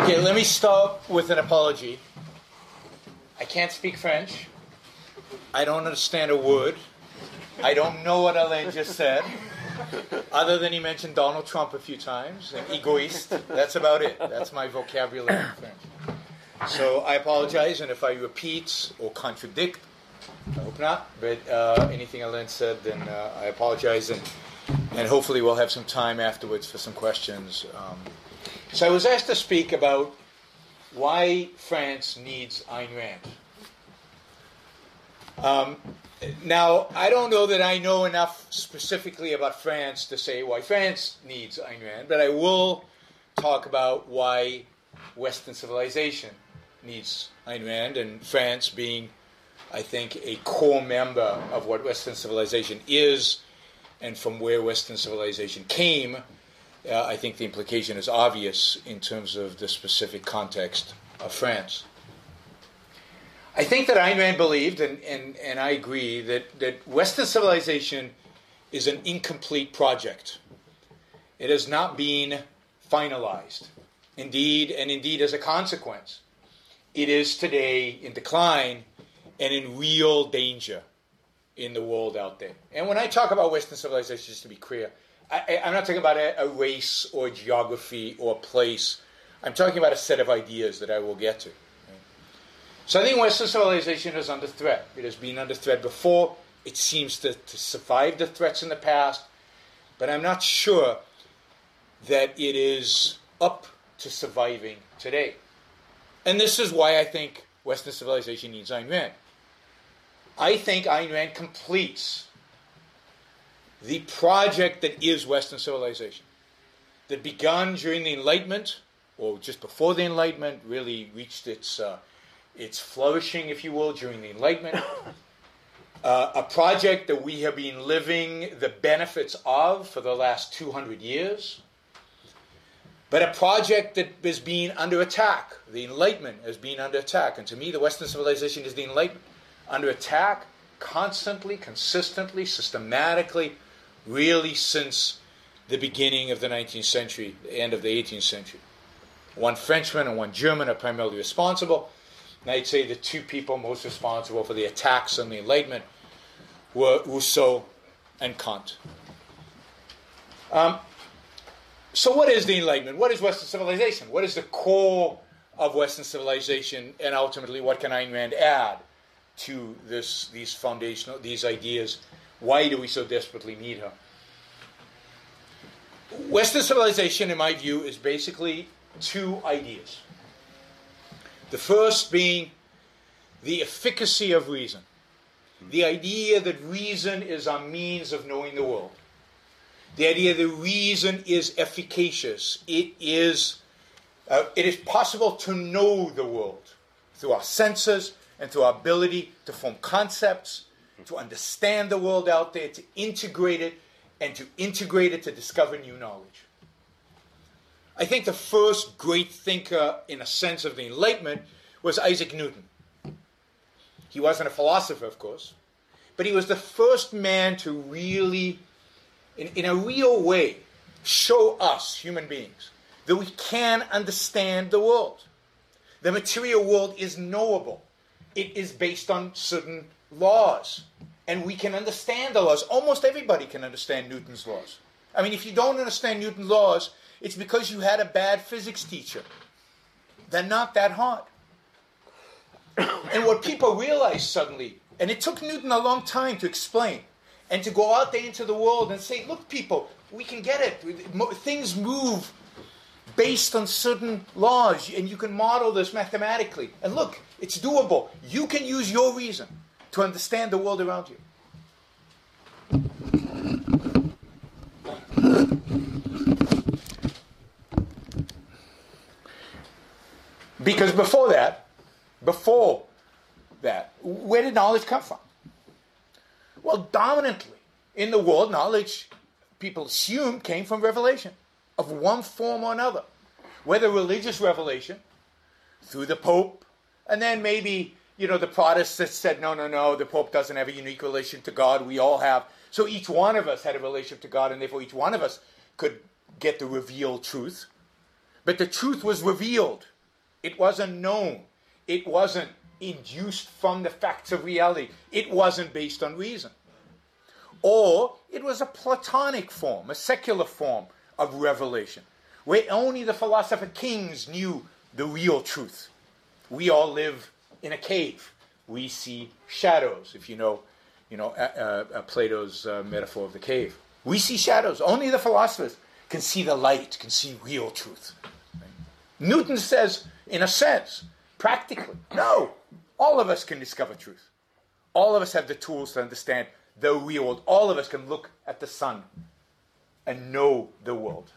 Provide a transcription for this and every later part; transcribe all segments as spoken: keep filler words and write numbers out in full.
Okay, let me start with an apology. I can't speak French. I don't understand a word. I don't know what Alain just said, other than he mentioned Donald Trump a few times, and egoist. That's about it. That's my vocabulary in French. So I apologize, and if I repeat or contradict, I hope not, but uh, anything Alain said, then uh, I apologize, and, and hopefully we'll have some time afterwards for some questions. Um, so I was asked to speak about why France needs Ayn Rand. Um, now, I don't know that I know enough specifically about France to say why France needs Ayn Rand, but I will talk about why Western civilization needs Ayn Rand, and France being, I think, a core member of what Western civilization is, and from where Western civilization came. Uh, I think the implication is obvious in terms of the specific context of France. I think that Ayn Rand believed, and, and, and I agree, that, that Western civilization is an incomplete project. It has not been finalized. Indeed, and indeed as a consequence, it is today in decline and in real danger in the world out there. And when I talk about Western civilization, just to be clear, I, I'm not talking about a, a race or a geography or a place. I'm talking about a set of ideas that I will get to. Right? So I think Western civilization is under threat. It has been under threat before. It seems to, to survive the threats in the past. But I'm not sure that it is up to surviving today. And this is why I think Western civilization needs Ayn Rand. I think Ayn Rand completes the project that is Western civilization, that begun during the Enlightenment, or just before the Enlightenment, really reached its uh, its flourishing, if you will, during the Enlightenment. Uh, a project that we have been living the benefits of for the last two hundred years, but a project that is being under attack. The Enlightenment has been under attack, and to me, the Western civilization is the Enlightenment, under attack constantly, consistently, systematically, really since the beginning of the nineteenth century, the end of the eighteenth century. One Frenchman and one German are primarily responsible. And I'd say the two people most responsible for the attacks on the Enlightenment were Rousseau and Kant. Um, so what is the Enlightenment? What is Western civilization? What is the core of Western civilization? And ultimately, what can Ayn Rand add to this, these foundational, these ideas? Why do we so desperately need her? Western civilization, in my view, is basically two ideas. The first being the efficacy of reason. The idea that reason is our means of knowing the world. The idea that reason is efficacious. It is, uh, it is possible to know the world through our senses and through our ability to form concepts, to understand the world out there, to integrate it, and to integrate it to discover new knowledge. I think the first great thinker, in a sense, of the Enlightenment was Isaac Newton. He wasn't a philosopher, of course, but he was the first man to really, in, in a real way, show us, human beings, that we can understand the world. The material world is knowable. It is based on certain laws, and we can understand the laws. Almost everybody can understand Newton's laws. I mean, if you don't understand Newton's laws, it's because you had a bad physics teacher. They're not that hard. And what people realized suddenly, and it took Newton a long time to explain, and to go out there into the world and say, look, people, we can get it. Things move based on certain laws, and you can model this mathematically. And look, it's doable. You can use your reason to understand the world around you. Because before that, before that, where did knowledge come from? Well, dominantly in the world, knowledge, people assume, came from revelation of one form or another. Whether religious revelation, through the Pope, and then maybe, you know, the Protestants said, no, no, no, the Pope doesn't have a unique relation to God. We all have. So each one of us had a relationship to God, and therefore each one of us could get the revealed truth. But the truth was revealed It wasn't known. It wasn't induced from the facts of reality. It wasn't based on reason. Or it was a Platonic form, a secular form of revelation, where only the philosopher kings knew the real truth. We all live in a cave. We see shadows, if you know, you know uh, uh, Plato's uh, metaphor of the cave. We see shadows. Only the philosophers can see the light, can see real truth. Right? Newton says, in a sense, practically, no, all of us can discover truth. All of us have the tools to understand the real world. All of us can look at the sun and know the world.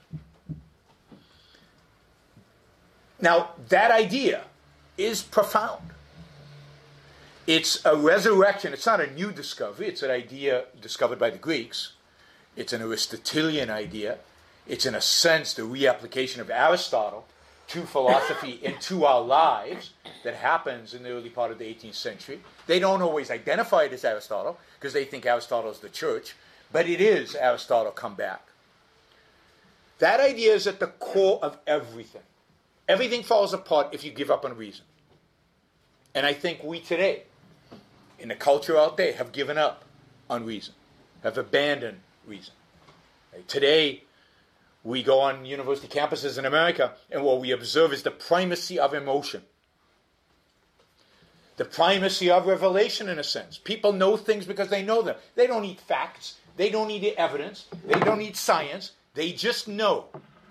Now, that idea is profound. It's a resurrection. It's not a new discovery. It's an idea discovered by the Greeks. It's an Aristotelian idea. It's, in a sense, the reapplication of Aristotle to philosophy into our lives that happens in the early part of the eighteenth century. They don't always identify it as Aristotle because they think Aristotle is the church, but it is Aristotle come back. That idea is at the core of everything. Everything falls apart if you give up on reason. And I think we today, in the culture out there, have given up on reason, have abandoned reason. Right? Today, we go on university campuses in America, and what we observe is the primacy of emotion. The primacy of revelation, in a sense. People know things because they know them. They don't need facts. They don't need evidence. They don't need science. They just know.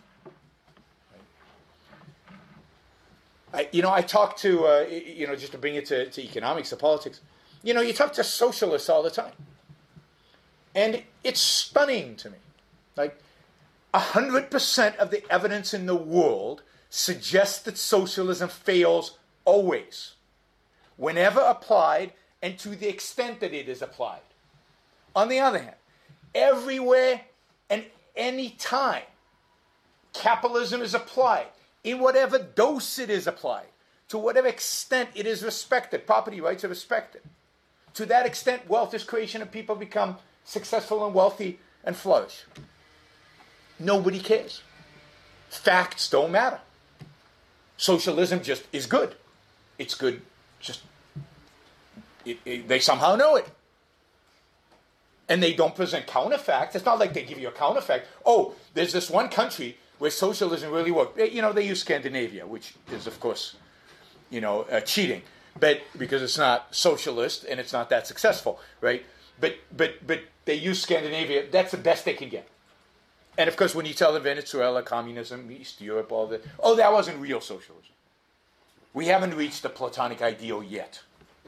I, you know, I talk to, uh, you know, just to bring it to, to economics, to politics, you know, you talk to socialists all the time. And it's stunning to me. Like, one hundred percent of the evidence in the world suggests that socialism fails always, whenever applied, and to the extent that it is applied. On the other hand, everywhere and any time capitalism is applied, in whatever dose it is applied, to whatever extent it is respected, property rights are respected, to that extent wealth is creation and people become successful and wealthy and flourish. Nobody cares. Facts don't matter. Socialism just is good. It's good, just, it, it, they somehow know it. And they don't present counterfacts. It's not like they give you a counterfact. Oh, there's this one country where socialism really worked. You know, they use Scandinavia, which is, of course, you know, uh, cheating. But because it's not socialist and it's not that successful, right? But but but they use Scandinavia. That's the best they can get. And of course, when you tell them Venezuela, communism, East Europe, all that, oh, that wasn't real socialism. We haven't reached the Platonic ideal yet.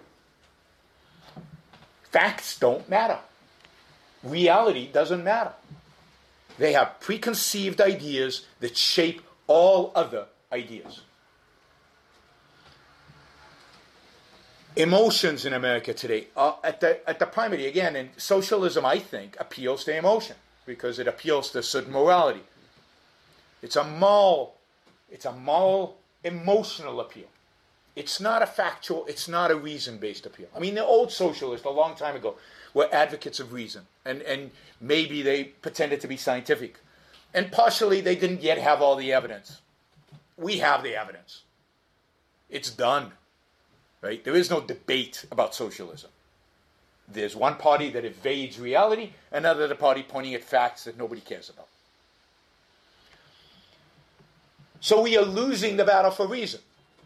Facts don't matter. Reality doesn't matter. They have preconceived ideas that shape all other ideas. Emotions in America today are at the at the primary, again, and socialism, I think, appeals to emotion because it appeals to a certain morality. It's a moral, it's a moral, emotional appeal. It's not a factual, it's not a reason-based appeal. I mean, the old socialists, a long time ago, were advocates of reason, and, and maybe they pretended to be scientific. And partially, they didn't yet have all the evidence. We have the evidence. It's done, right? There is no debate about socialism. There's one party that evades reality, another party pointing at facts that nobody cares about. So we are losing the battle for reason.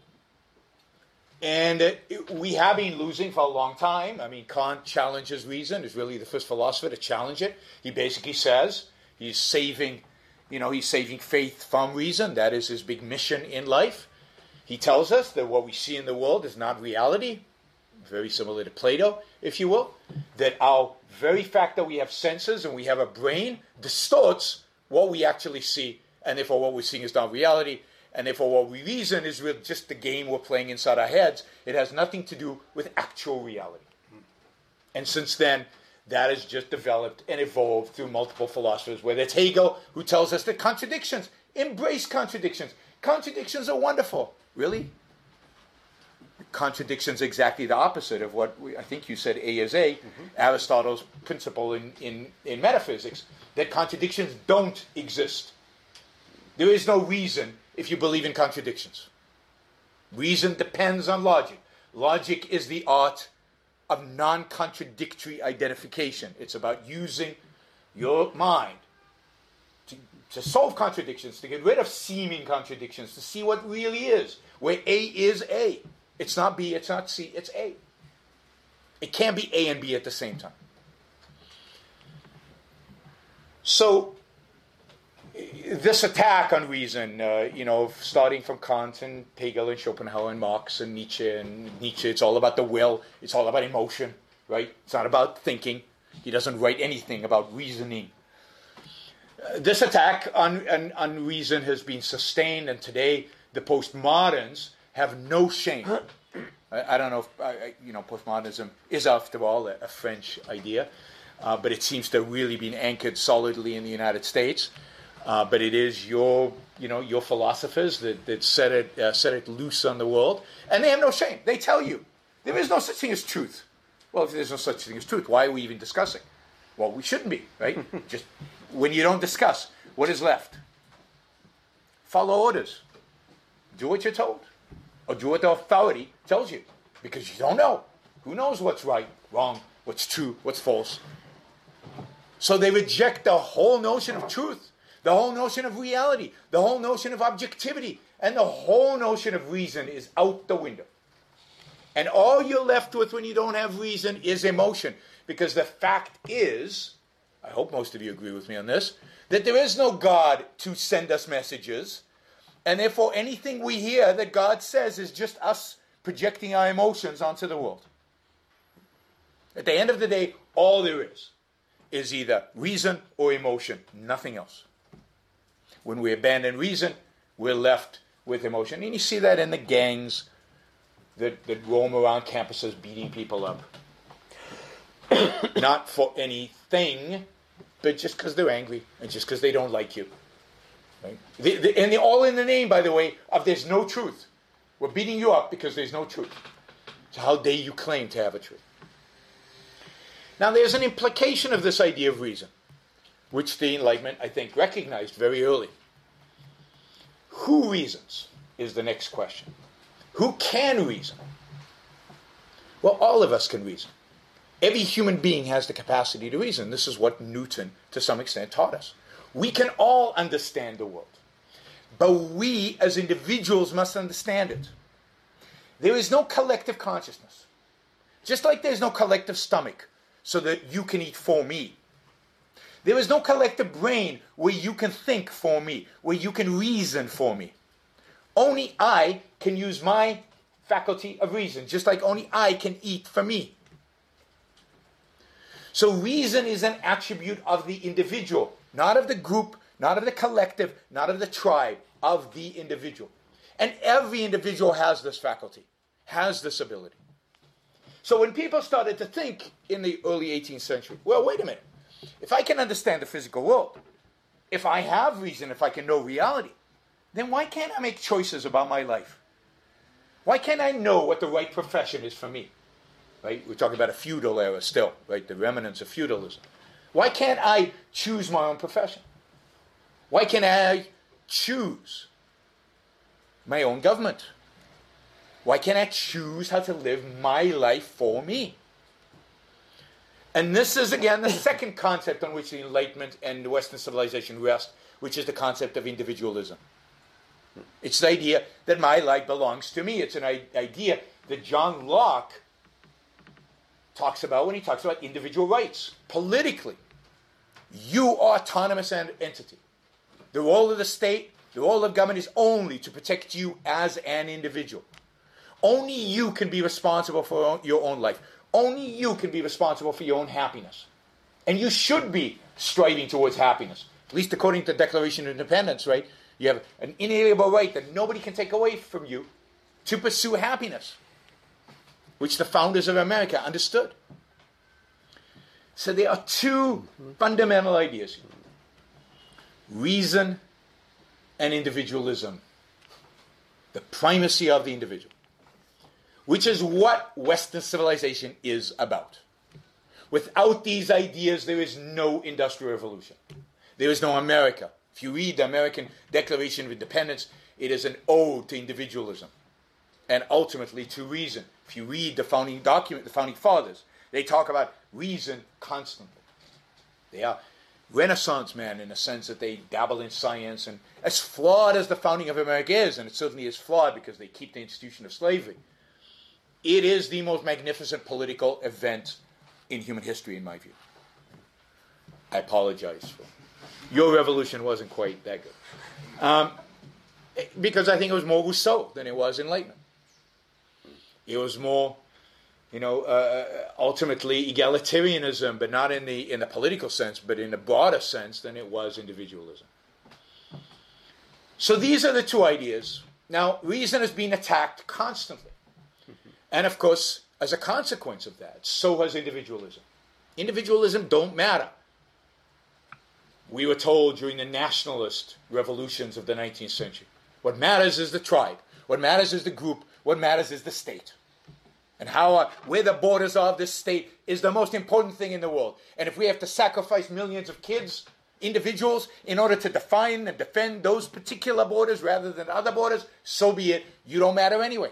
And uh, we have been losing for a long time. I mean, Kant challenges reason. He's really the first philosopher to challenge it. He basically says he's saving, you know, he's saving faith from reason. That is his big mission in life. He tells us that what we see in the world is not reality, very similar to Plato, if you will, that our very fact that we have senses and we have a brain distorts what we actually see, and therefore what we're seeing is not reality. And therefore, what we reason is really just the game we're playing inside our heads. It has nothing to do with actual reality. And since then, that has just developed and evolved through multiple philosophers, whether it's Hegel, who tells us that contradictions, embrace contradictions. Contradictions are wonderful. Really? Contradictions are exactly the opposite of what we, I think you said A is A, mm-hmm. Aristotle's principle in, in, in metaphysics, that contradictions don't exist. There is no reason if you believe in contradictions. Reason depends on logic. Logic is the art of non-contradictory identification. It's about using your mind to, to solve contradictions, to get rid of seeming contradictions, to see what really is, where A is A. It's not B, it's not C, it's A. It can't be A and B at the same time. So, this attack on reason, uh, you know, starting from Kant and Hegel and Schopenhauer and Marx and Nietzsche and Nietzsche, it's all about the will, it's all about emotion, right? It's not about thinking. He doesn't write anything about reasoning. Uh, this attack on, on, on reason has been sustained, and today the postmoderns have no shame. I, I don't know if, I, you know, postmodernism is, after all, a, a French idea, uh, but it seems to have really been anchored solidly in the United States. Uh, but it is your, you know, your philosophers that, that set it uh, set it loose on the world, and they have no shame. They tell you there is no such thing as truth. Well, if there's no such thing as truth, why are we even discussing? Well, we shouldn't be, right? Just when you don't discuss, what is left? Follow orders. Do what you're told, or do what the authority tells you, because you don't know. Who knows what's right, wrong, what's true, what's false? So they reject the whole notion of truth. The whole notion of reality, the whole notion of objectivity, and the whole notion of reason is out the window. And all you're left with when you don't have reason is emotion. Because the fact is, I hope most of you agree with me on this, that there is no God to send us messages. And therefore anything we hear that God says is just us projecting our emotions onto the world. At the end of the day, all there is is either reason or emotion, nothing else. When we abandon reason, we're left with emotion. And you see that in the gangs that, that roam around campuses beating people up. Not for anything, but just because they're angry and just because they don't like you. Right? They, they, and they're all in the name, by the way, of there's no truth. We're beating you up because there's no truth. So how dare you claim to have a truth? Now there's an implication of this idea of reason, which the Enlightenment, I think, recognized very early. Who reasons is the next question. Who can reason? Well, all of us can reason. Every human being has the capacity to reason. This is what Newton, to some extent, taught us. We can all understand the world, but we, as individuals, must understand it. There is no collective consciousness. Just like there's no collective stomach, so that you can eat for me. There is no collective brain where you can think for me, where you can reason for me. Only I can use my faculty of reason, just like only I can eat for me. So reason is an attribute of the individual, not of the group, not of the collective, not of the tribe, of the individual. And every individual has this faculty, has this ability. So when people started to think in the early eighteenth century, well, wait a minute. If I can understand the physical world, if I have reason, if I can know reality, then why can't I make choices about my life? Why can't I know what the right profession is for me? Right? We're talking about a feudal era still, right? The remnants of feudalism. Why can't I choose my own profession? Why can't I choose my own government? Why can't I choose how to live my life for me? And this is, again, the second concept on which the Enlightenment and the Western civilization rest, which is the concept of individualism. It's the idea that my life belongs to me. It's an idea that John Locke talks about when he talks about individual rights. Politically, you are autonomous entity. The role of the state, the role of government is only to protect you as an individual. Only you can be responsible for your own life. Only you can be responsible for your own happiness. And you should be striving towards happiness. At least according to the Declaration of Independence, right? You have an inalienable right that nobody can take away from you to pursue happiness, which the founders of America understood. So there are two fundamental ideas here. Reason and individualism. The primacy of the individual. Which is what Western civilization is about. Without these ideas, there is no industrial revolution. There is no America. If you read the American Declaration of Independence, it is an ode to individualism. and ultimately to reason. If you read the founding document, the founding fathers, they talk about reason constantly. They are Renaissance men in the sense that they dabble in science, and as flawed as the founding of America is, and it certainly is flawed because they keep the institution of slavery, it is the most magnificent political event in human history, in my view. I apologize for your revolution wasn't quite that good. Um, because I think it was more Rousseau than it was Enlightenment. It was more, you know, uh, ultimately egalitarianism, but not in the in the political sense, but in a broader sense than it was individualism. So these are the two ideas. Now, reason has been attacked constantly. And of course, as a consequence of that, so has individualism. Individualism don't matter. We were told during the nationalist revolutions of the nineteenth century, what matters is the tribe. What matters is the group. What matters is the state. And how, uh, where the borders are of this state is the most important thing in the world. And if we have to sacrifice millions of kids, individuals, in order to define and defend those particular borders rather than other borders, so be it. You don't matter anyway.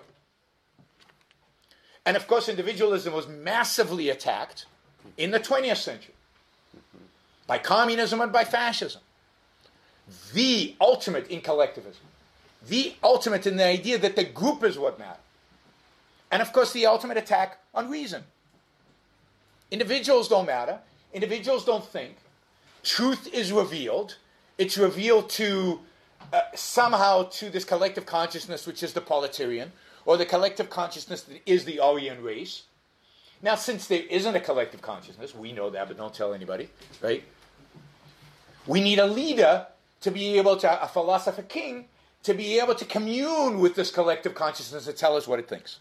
And of course, individualism was massively attacked in the twentieth century by communism and by fascism. The ultimate in collectivism. The ultimate in the idea that the group is what matters. And of course, the ultimate attack on reason. Individuals don't matter. Individuals don't think. Truth is revealed. It's revealed to uh, somehow to this collective consciousness, which is the proletarian, or the collective consciousness that is the Aryan race. Now, since there isn't a collective consciousness, we know that, but don't tell anybody, right? We need a leader to be able to, a philosopher king, to be able to commune with this collective consciousness and tell us what it thinks.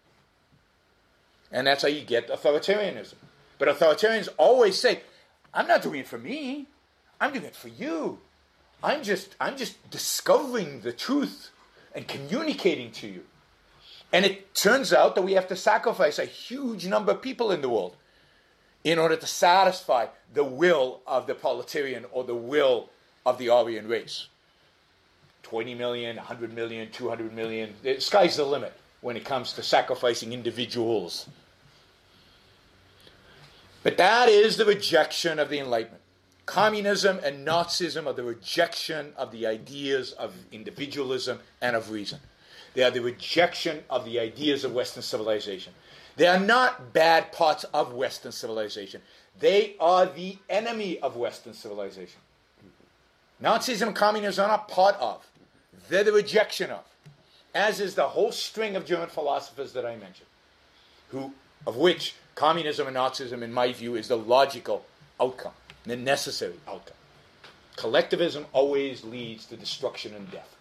And that's how you get authoritarianism. But authoritarians always say, I'm not doing it for me. I'm doing it for you. I'm just, I'm just discovering the truth and communicating to you. And it turns out that we have to sacrifice a huge number of people in the world in order to satisfy the will of the proletarian or the will of the Aryan race. twenty million, one hundred million, two hundred million. The sky's the limit when it comes to sacrificing individuals. But that is the rejection of the Enlightenment. Communism and Nazism are the rejection of the ideas of individualism and of reason. They are the rejection of the ideas of Western civilization. They are not bad parts of Western civilization. They are the enemy of Western civilization. Nazism and communism are not part of. They're the rejection of. As is the whole string of German philosophers that I mentioned, who, of which communism and Nazism, in my view, is the logical outcome, the necessary outcome. Collectivism always leads to destruction and death.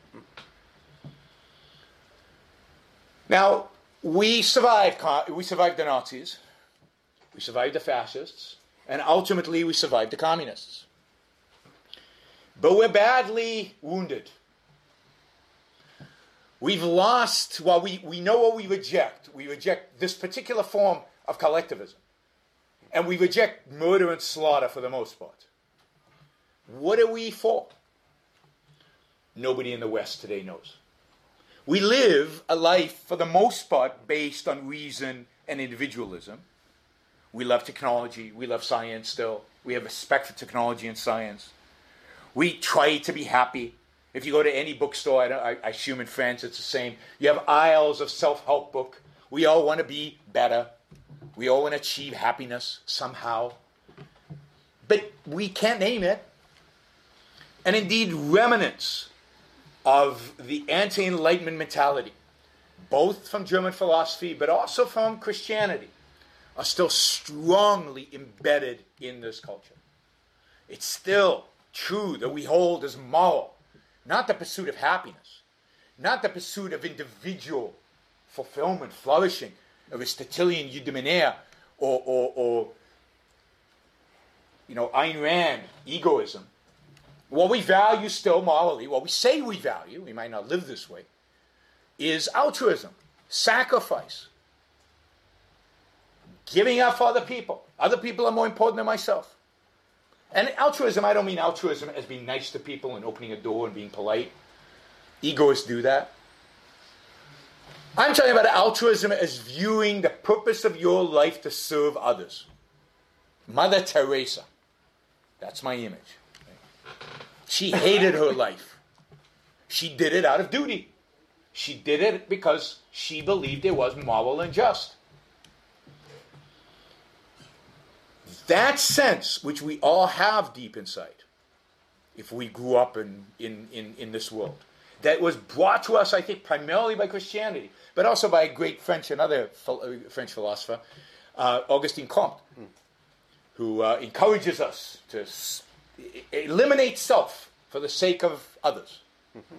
Now, we survived, we survived the Nazis, we survived the fascists, and ultimately we survived the communists. But we're badly wounded. We've lost, well, we, we know what we reject. We reject this particular form of collectivism. And we reject murder and slaughter for the most part. What are we for? Nobody in the West today knows. We live a life, for the most part, based on reason and individualism. We love technology. We love science still. We have respect for technology and science. We try to be happy. If you go to any bookstore, I, I, I assume in France it's the same. You have aisles of self-help book. We all want to be better. We all want to achieve happiness somehow. But we can't name it. And indeed, remnants of the anti-Enlightenment mentality, both from German philosophy but also from Christianity, are still strongly embedded in this culture. It's still true that we hold as moral, not the pursuit of happiness, not the pursuit of individual fulfillment, flourishing, Aristotelian eudaimonia, or, or, or you know, Ayn Rand, egoism. What we value still morally, what we say we value, we might not live this way, is altruism, sacrifice, giving up for other people. Other people are more important than myself. And altruism, I don't mean altruism as being nice to people and opening a door and being polite. Egoists do that. I'm talking about altruism as viewing the purpose of your life to serve others. Mother Teresa. That's my image. She hated her life. She did it out of duty. She did it because she believed it was moral and just. That sense, which we all have deep inside, if we grew up in, in, in, in this world, that was brought to us, I think, primarily by Christianity, but also by a great French, another French philosopher, uh, Auguste Comte, mm. who uh, encourages us to s- eliminate self for the sake of others. Mm-hmm.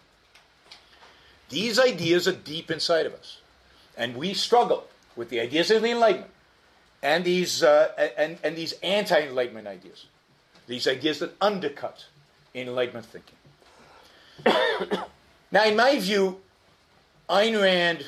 These ideas are deep inside of us, and we struggle with the ideas of the Enlightenment and these uh, and, and these anti-Enlightenment ideas, these ideas that undercut Enlightenment thinking. Now, in my view, Ayn Rand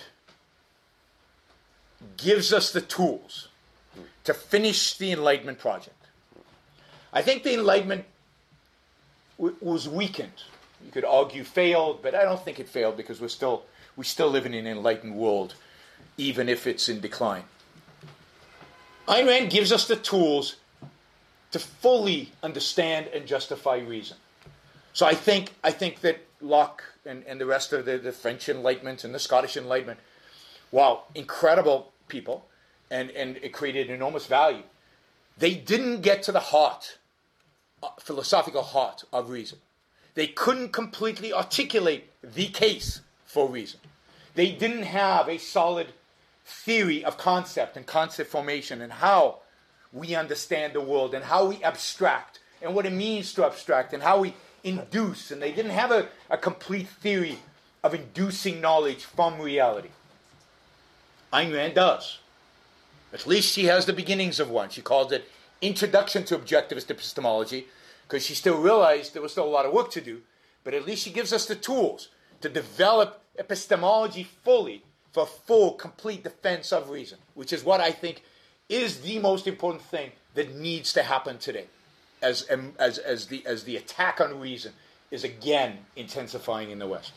gives us the tools to finish the Enlightenment project. I think the Enlightenment w- was weakened. You could argue failed, but I don't think it failed because we're still we still live in an enlightened world, even if it's in decline. Ayn Rand gives us the tools to fully understand and justify reason. So I think I think that Locke and, and the rest of the, the French Enlightenment and the Scottish Enlightenment, while incredible people and, and it created enormous value, they didn't get to the heart, uh, philosophical heart of reason. They couldn't completely articulate the case for reason. They didn't have a solid theory of concept and concept formation and how we understand the world and how we abstract and what it means to abstract and how we induce. And they didn't have a, a complete theory of inducing knowledge from reality. Ayn Rand does. At least she has the beginnings of one. She called it Introduction to Objectivist Epistemology, because she still realized there was still a lot of work to do, but at least she gives us the tools to develop epistemology fully for full, complete defense of reason, which is what I think is the most important thing that needs to happen today, as, as, as, the, as the attack on reason is again intensifying in the West.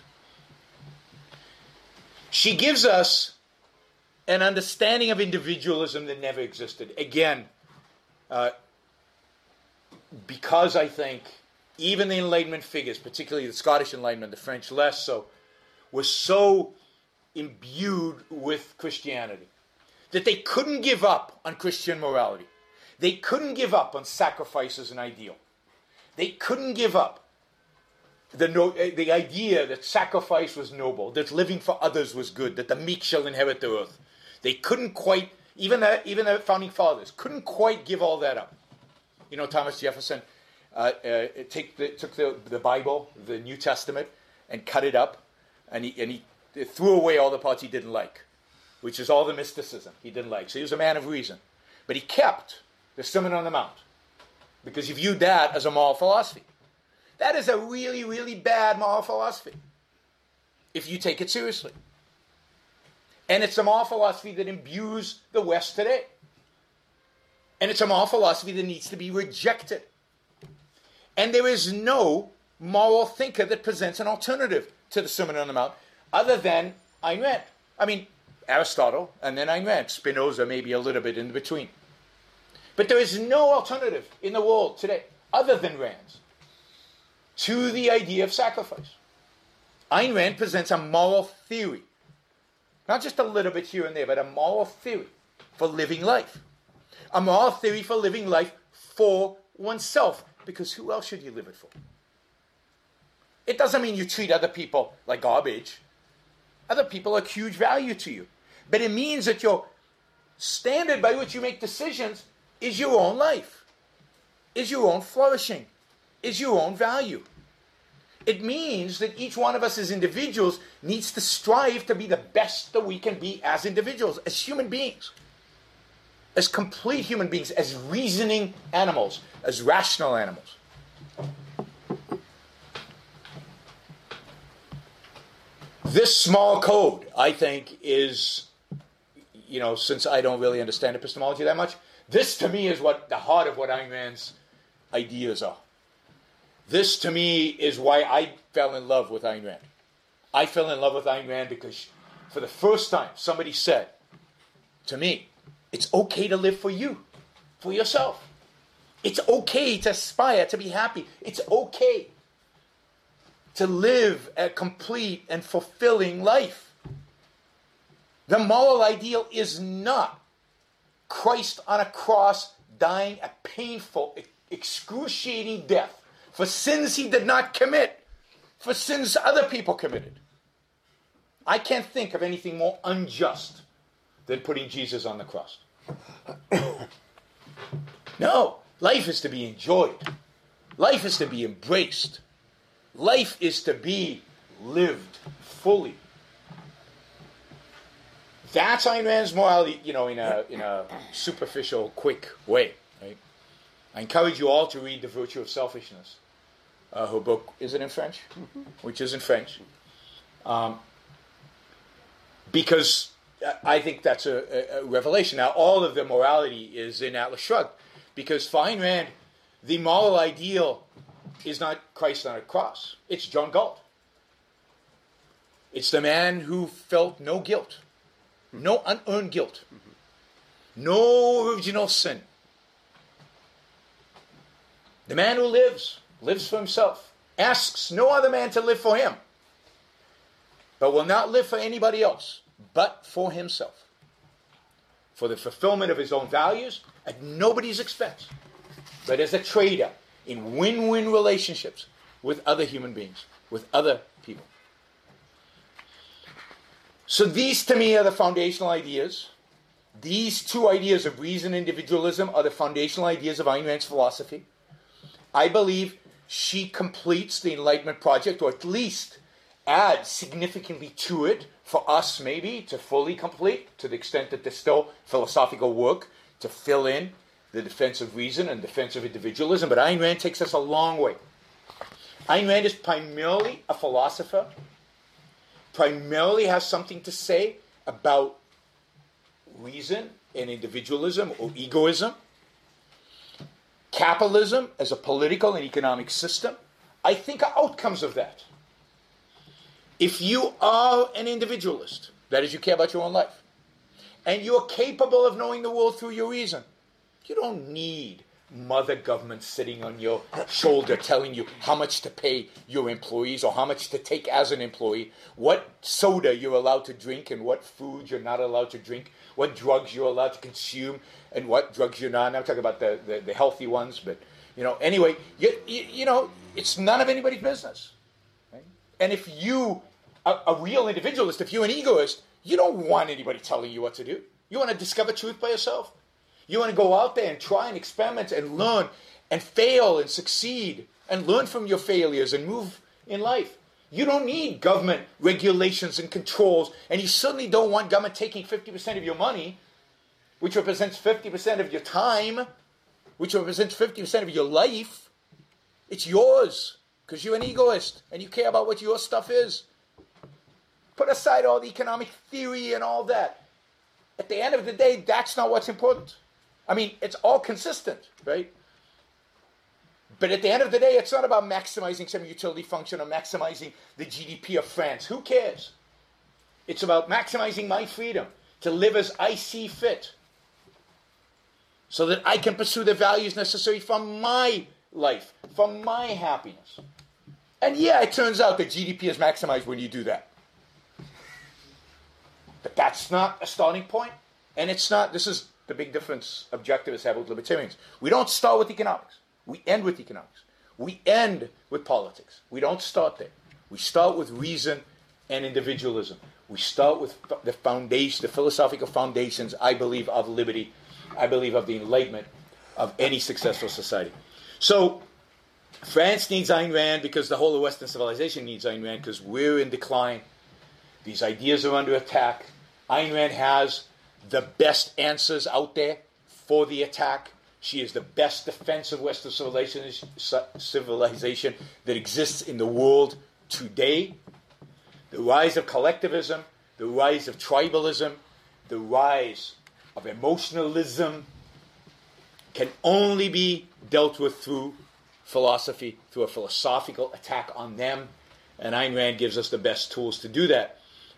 She gives us an understanding of individualism that never existed. Again, uh, because I think even the Enlightenment figures, particularly the Scottish Enlightenment, the French less so, were so imbued with Christianity that they couldn't give up on Christian morality. They couldn't give up on sacrifice as an ideal. They couldn't give up the, no, the idea that sacrifice was noble, that living for others was good, that the meek shall inherit the earth. They couldn't quite, even the, even the founding fathers, couldn't quite give all that up. You know, Thomas Jefferson uh, uh, take the, took the, the Bible, the New Testament, and cut it up, and he, and he threw away all the parts he didn't like, which is all the mysticism he didn't like. So he was a man of reason. But he kept the Sermon on the Mount, because he viewed that as a moral philosophy. That is a really, really bad moral philosophy, if you take it seriously. And it's a moral philosophy that imbues the West today. And it's a moral philosophy that needs to be rejected. And there is no moral thinker that presents an alternative to the Sermon on the Mount other than Ayn Rand. I mean, Aristotle and then Ayn Rand. Spinoza maybe a little bit in between. But there is no alternative in the world today other than Rand's to the idea of sacrifice. Ayn Rand presents a moral theory. Not just a little bit here and there, but a moral theory for living life. A moral theory for living life for oneself. Because who else should you live it for? It doesn't mean you treat other people like garbage. Other people are huge value to you. But it means that your standard by which you make decisions is your own life, is your own flourishing, is your own value. It means that each one of us as individuals needs to strive to be the best that we can be as individuals, as human beings. As complete human beings, as reasoning animals, as rational animals. This small code, I think, is, you know, since I don't really understand epistemology that much, this to me is what the heart of what Ayn Rand's ideas are. This to me is why I fell in love with Ayn Rand. I fell in love with Ayn Rand because for the first time, somebody said to me, it's okay to live for you, for yourself. It's okay to aspire, to be happy. It's okay to live a complete and fulfilling life. The moral ideal is not Christ on a cross dying a painful, excruciating death for sins he did not commit, for sins other people committed. I can't think of anything more unjust than putting Jesus on the cross. No, life is to be enjoyed. Life is to be embraced. Life is to be lived fully. That's Ayn Rand's morality, you know, in a in a superficial, quick way. Right? I encourage you all to read The Virtue of Selfishness. Uh, her book, is it in French? Mm-hmm. Which is in French. Um, because I think that's a, a, a revelation. Now, all of the morality is in Atlas Shrugged. Because for Ayn Rand, the moral ideal is not Christ on a cross. It's John Galt. It's the man who felt no guilt. No unearned guilt. No original sin. The man who lives, lives for himself, asks no other man to live for him, but will not live for anybody else, but for himself, for the fulfillment of his own values at nobody's expense, but as a trader in win-win relationships with other human beings, with other people. So these, to me, are the foundational ideas. These two ideas of reason and individualism are the foundational ideas of Ayn Rand's philosophy. I believe she completes the Enlightenment project, or at least adds significantly to it, for us maybe, to fully complete, to the extent that there's still philosophical work to fill in the defense of reason and defense of individualism. But Ayn Rand takes us a long way. Ayn Rand is primarily a philosopher, primarily has something to say about reason and individualism or egoism, capitalism as a political and economic system. I think are outcomes of that. If you are an individualist, that is, you care about your own life, and you're capable of knowing the world through your reason, you don't need mother government sitting on your shoulder telling you how much to pay your employees or how much to take as an employee, what soda you're allowed to drink and what food you're not allowed to drink, what drugs you're allowed to consume and what drugs you're not. I'm not talking about the, the, the healthy ones, but, you know, anyway, you, you, you know, it's none of anybody's business. Right? And if you, a, a real individualist, if you're an egoist, you don't want anybody telling you what to do. You want to discover truth by yourself. You want to go out there and try and experiment and learn and fail and succeed and learn from your failures and move in life. You don't need government regulations and controls, and you certainly don't want government taking fifty percent of your money, which represents fifty percent of your time, which represents fifty percent of your life. It's yours because you're an egoist and you care about what your stuff is. Put aside all the economic theory and all that. At the end of the day, that's not what's important. I mean, it's all consistent, right? But at the end of the day, it's not about maximizing some utility function or maximizing the G D P of France. Who cares? It's about maximizing my freedom to live as I see fit so that I can pursue the values necessary for my life, for my happiness. And yeah, it turns out that G D P is maximized when you do that. But that's not a starting point, and it's not, this is the big difference objectivists have with libertarians. We don't start with economics. We end with economics. We end with politics. We don't start there. We start with reason and individualism. We start with the foundation, the philosophical foundations, I believe, of liberty. I believe of the enlightenment of any successful society. So, France needs Ayn Rand because the whole of Western civilization needs Ayn Rand because we're in decline. These ideas are under attack. Ayn Rand has the best answers out there for the attack. She is the best defense of Western civilization, civilization that exists in the world today. The rise of collectivism, the rise of tribalism, the rise of emotionalism can only be dealt with through philosophy, through a philosophical attack on them. And Ayn Rand gives us the best tools to do that.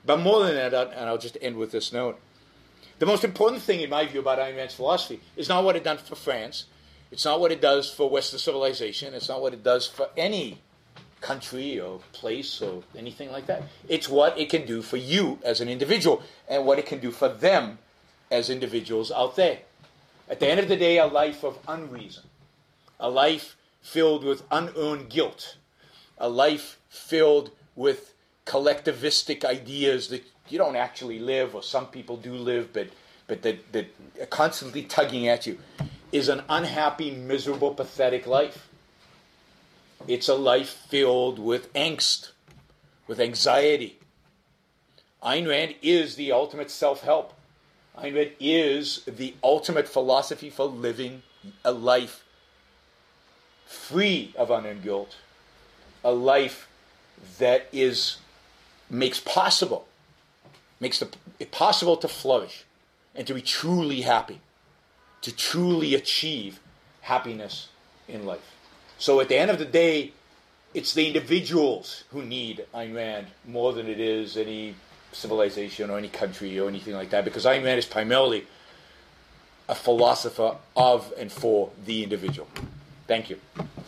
But more than that, and I'll just end with this note, the most important thing in my view about Ayn Rand's philosophy is not what it done for France. It's not what it does for Western civilization. It's not what it does for any country or place or anything like that. It's what it can do for you as an individual and what it can do for them as individuals out there. At the end of the day, a life of unreason, a life filled with unearned guilt, a life filled with collectivistic ideas that you don't actually live, or some people do live, but but that, that are constantly tugging at you, is an unhappy, miserable, pathetic life. It's a life filled with angst, with anxiety. Ayn Rand is the ultimate self-help. Ayn Rand is the ultimate philosophy for living a life free of unearned guilt, a life that is makes possible, makes the, it possible to flourish and to be truly happy, to truly achieve happiness in life. So at the end of the day, it's the individuals who need Ayn Rand more than it is any civilization or any country or anything like that, because Ayn Rand is primarily a philosopher of and for the individual. Thank you.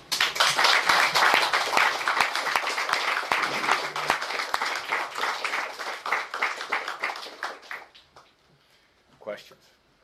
Questions?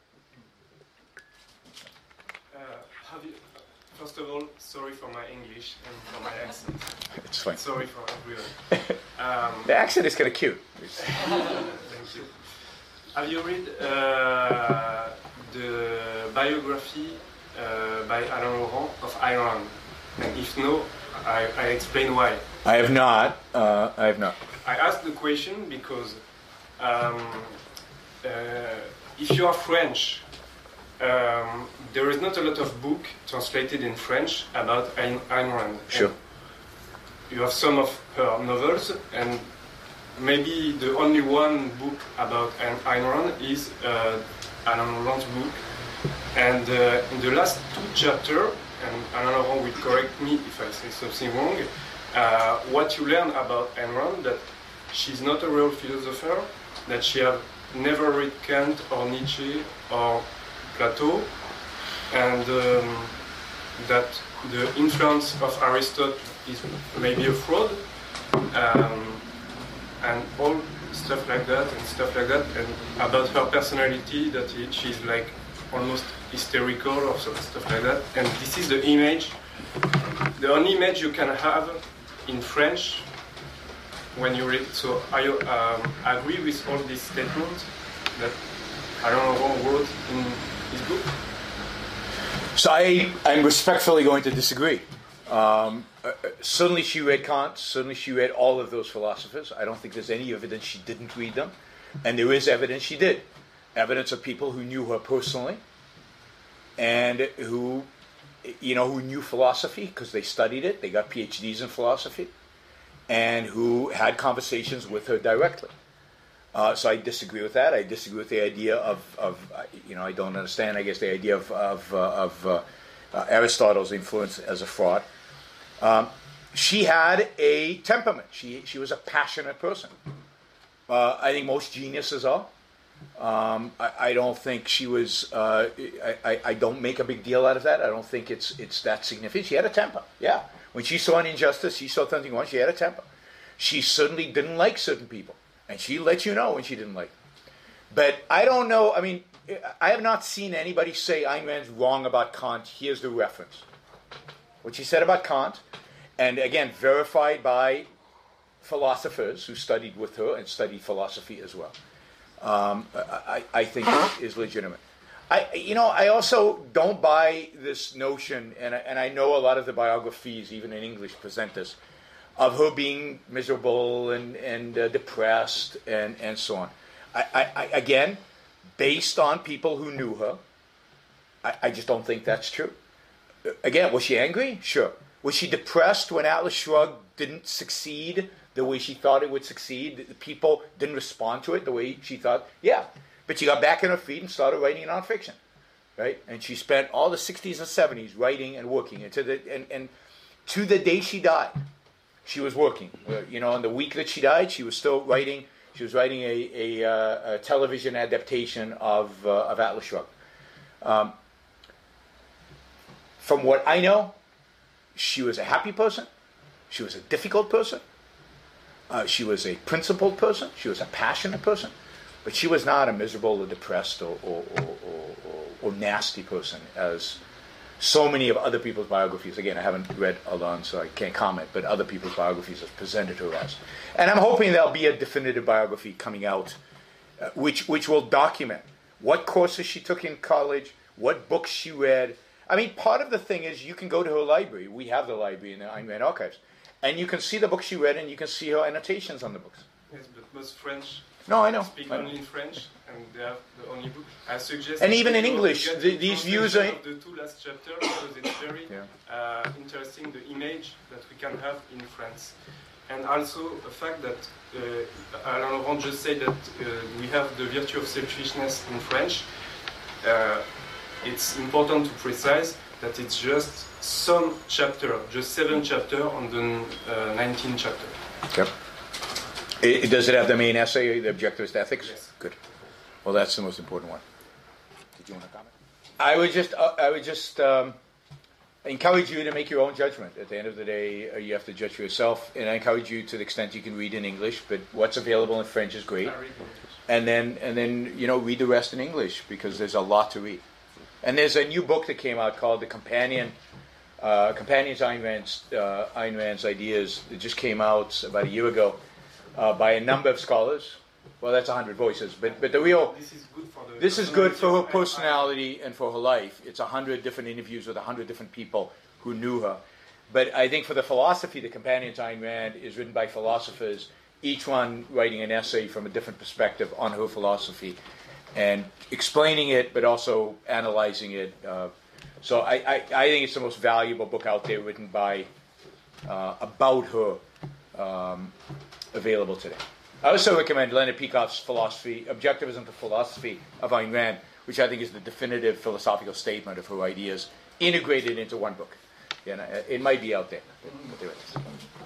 Uh, have you, first of all, sorry for my English and for my accent. It's fine. Sorry for everyone. Um, the accent is kind of cute. Thank you. Have you read uh, the biography uh, by Alain Laurent of Ayn Rand? And if no, I, I explain why. I have not. Uh, I have not. I asked the question because um, uh, if you are French, um, there is not a lot of book translated in French about Ayn, Ayn Rand. Sure. And you have some of her novels, and maybe the only one book about Ayn Rand is uh, Alain Laurent's book. And uh, in the last two chapters, and Alain Laurent will correct me if I say something wrong, uh, what you learn about Ayn Rand, that she's not a real philosopher, that she have never read Kant or Nietzsche or Plato, and um, that the influence of Aristotle is maybe a fraud, um, and all stuff like that, and stuff like that, and about her personality, that he, she's like almost hysterical or some stuff like that. And this is the image, the only image you can have in French when you read. So I um, agree with all these statements that Alain Laurent wrote in his book. So I, I'm respectfully going to disagree. Um, uh, certainly she read Kant, certainly she read all of those philosophers. I don't think there's any evidence she didn't read them. And there is evidence she did. Evidence of people who knew her personally and who, you know, who knew philosophy because they studied it, they got P H Ds in philosophy, and who had conversations with her directly. Uh, so I disagree with that. I disagree with the idea of, of you know, I don't understand, I guess, the idea of, of, uh, of uh, uh, Aristotle's influence as a fraud. Um, she had a temperament. She, she was a passionate person. Uh, I think most geniuses are. Um, I, I don't think she was, uh, I, I, I don't make a big deal out of that. I don't think it's it's that significant. She had a temper, yeah. When she saw an injustice, she saw something wrong, she had a temper. She certainly didn't like certain people. And she let you know when she didn't like them. But I don't know, I mean, I have not seen anybody say Ayn Rand's wrong about Kant. Here's the reference. What she said about Kant, and again, verified by philosophers who studied with her and studied philosophy as well, um, I, I think is legitimate. I, you know, I also don't buy this notion, and I, and I know a lot of the biographies, even in English, present this, of her being miserable and, and uh, depressed and, and so on. I, I, I, again, based on people who knew her, I, I just don't think that's true. Again, was she angry? Sure. Was she depressed when Atlas Shrugged didn't succeed the way she thought it would succeed? The people didn't respond to it the way she thought? Yeah. But she got back on her feet and started writing nonfiction, right? And she spent all the sixties and seventies writing and working. And to the, and, and to the day she died, she was working. You know, on the week that she died, she was still writing She was writing a, a, uh, a television adaptation of uh, of Atlas Shrugged. Um, from what I know, she was a happy person. She was a difficult person. Uh, she was a principled person. She was a passionate person. But she was not a miserable or depressed or, or, or, or, or nasty person as so many of other people's biographies. Again, I haven't read Alain, so I can't comment, but other people's biographies have presented her as. And I'm hoping there'll be a definitive biography coming out uh, which, which will document what courses she took in college, what books she read. I mean, part of the thing is you can go to her library. We have the library in the Ayn Rand archives. And you can see the books she read, and you can see her annotations on the books. Yes, but most French no, I know. speak I know. only in French, and they have the only book. I suggest... And even in you English, get the, the these views are... of the two last chapters, because it's very yeah. uh, interesting, the image that we can have in France. And also the fact that uh, Alain Laurent just said that uh, we have the virtue of selfishness in French. Uh, it's important to precise that it's just some chapter, just seven chapter on the uh, nineteenth chapter. Yep. It, does it have the main essay, the objectivist ethics? Yes. Good. Well, that's the most important one. Did you want to comment? I would just, uh, I would just um, encourage you to make your own judgment. At the end of the day, uh, you have to judge for yourself, and I encourage you to the extent you can read in English. But what's available in French is great. And then, and then, you know, read the rest in English because there's a lot to read. And there's a new book that came out called The Companion, uh, Companions Ayn Rand's, uh, Ayn Rand's Ideas. It just came out about a year ago uh, by a number of scholars. Well, that's a hundred voices, but but the real This is good for the. this is good for her personality and for her life. It's a hundred different interviews with a hundred different people who knew her. But I think for the philosophy, The Companions Ayn Rand is written by philosophers, each one writing an essay from a different perspective on her philosophy, and explaining it, but also analyzing it. Uh, so I, I, I think it's the most valuable book out there written by, uh, about her, um, available today. I also recommend Leonard Peikoff's philosophy, Objectivism to Philosophy of Ayn Rand, which I think is the definitive philosophical statement of her ideas, integrated into one book. You know, it might be out there, but there it is.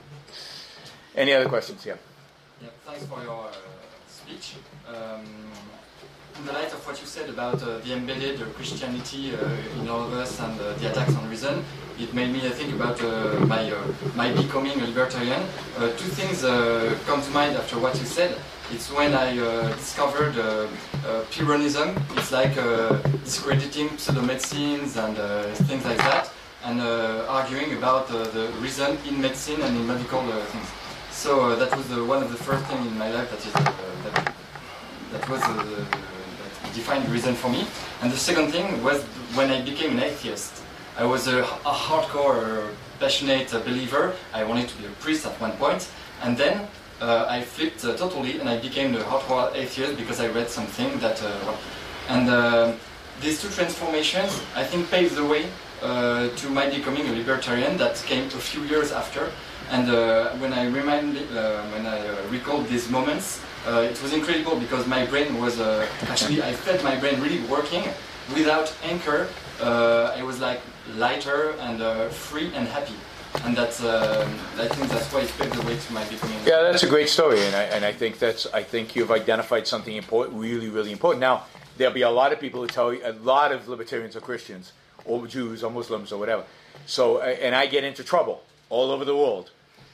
Any other questions? Yeah. Yeah, thanks for your uh, speech. Um, in the light of what you said about uh, the embedded uh, Christianity uh, in all of us and uh, the attacks on reason, it made me uh, think about uh, my uh, my becoming a libertarian. Uh, two things uh, come to mind after what you said. It's when I uh, discovered uh, uh, Pyrrhonism. It's like uh, discrediting pseudomedicines and uh, things like that, and uh, arguing about uh, the reason in medicine and in medical uh, things. So uh, that was uh, one of the first things in my life that is uh, that, that was uh, that defined reason for me. And the second thing was when I became an atheist. I was a, a hardcore, uh, passionate uh, believer. I wanted to be a priest at one point, and then uh, I flipped uh, totally, and I became a hardcore atheist because I read something that. Uh, and uh, these two transformations, I think, paved the way uh, to my becoming a libertarian. That came a few years after. And uh, when I remind, uh, when I uh, recalled these moments, uh, it was incredible because my brain was uh, actually I felt my brain really working without anchor. Uh, I was like lighter and uh, free and happy, and that's uh, I think that's why it paved the way to my becoming. Yeah, that's a great story, and I and I think that's I think you've identified something important, really, really important. Now there'll be a lot of people who tell you, a lot of libertarians are Christians or Jews or Muslims or whatever. So and I get into trouble all over the world.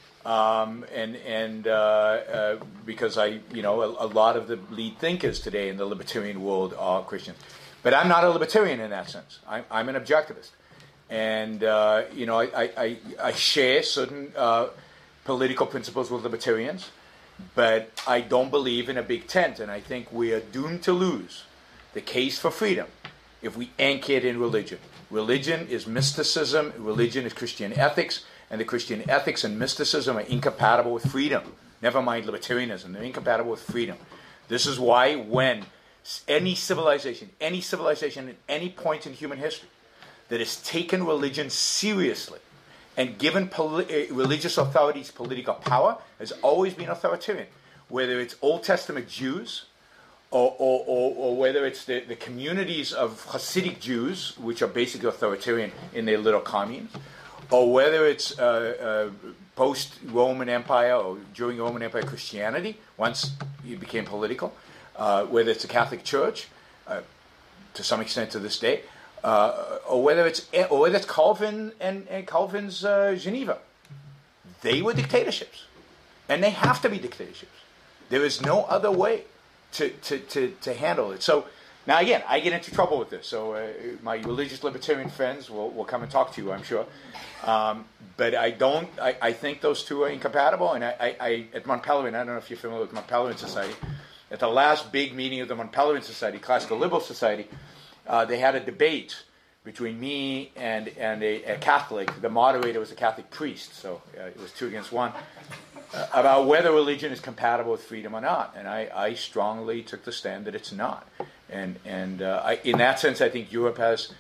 Um, and and uh, uh, because I, you know, a, a lot of the lead thinkers today in the libertarian world are Christians, but I'm not a libertarian in that sense. I'm, I'm an objectivist, and uh, you know, I, I, I share certain uh, political principles with libertarians, but I don't believe in a big tent, and I think we are doomed to lose the case for freedom if we anchor it in religion. Religion is mysticism. Religion is Christian ethics. And the Christian ethics and mysticism are incompatible with freedom. Never mind libertarianism. They're incompatible with freedom. This is why when any civilization, any civilization at any point in human history that has taken religion seriously and given poli- religious authorities political power has always been authoritarian. Whether it's Old Testament Jews or, or, or, or whether it's the, the communities of Hasidic Jews, which are basically authoritarian in their little communes, or whether it's uh, uh, post-Roman Empire or during Roman Empire Christianity, once it became political, uh, whether it's the Catholic Church, uh, to some extent to this day, uh, or whether it's or whether it's Calvin and, and Calvin's uh, Geneva, they were dictatorships, and they have to be dictatorships. There is no other way to to, to, to handle it. So. Now, again, I get into trouble with this, so uh, my religious libertarian friends will, will come and talk to you, I'm sure. Um, but I don't, I, I think those two are incompatible, and I, I, I at Mont Pelerin, I don't know if you're familiar with Mont Pelerin Society, at the last big meeting of the Mont Pelerin Society, Classical Liberal Society, uh, they had a debate between me and, and a, a Catholic. The moderator was a Catholic priest, so uh, it was two against one, uh, about whether religion is compatible with freedom or not. And I, I strongly took the stand that it's not. And and uh, I, in that sense, I think Europe has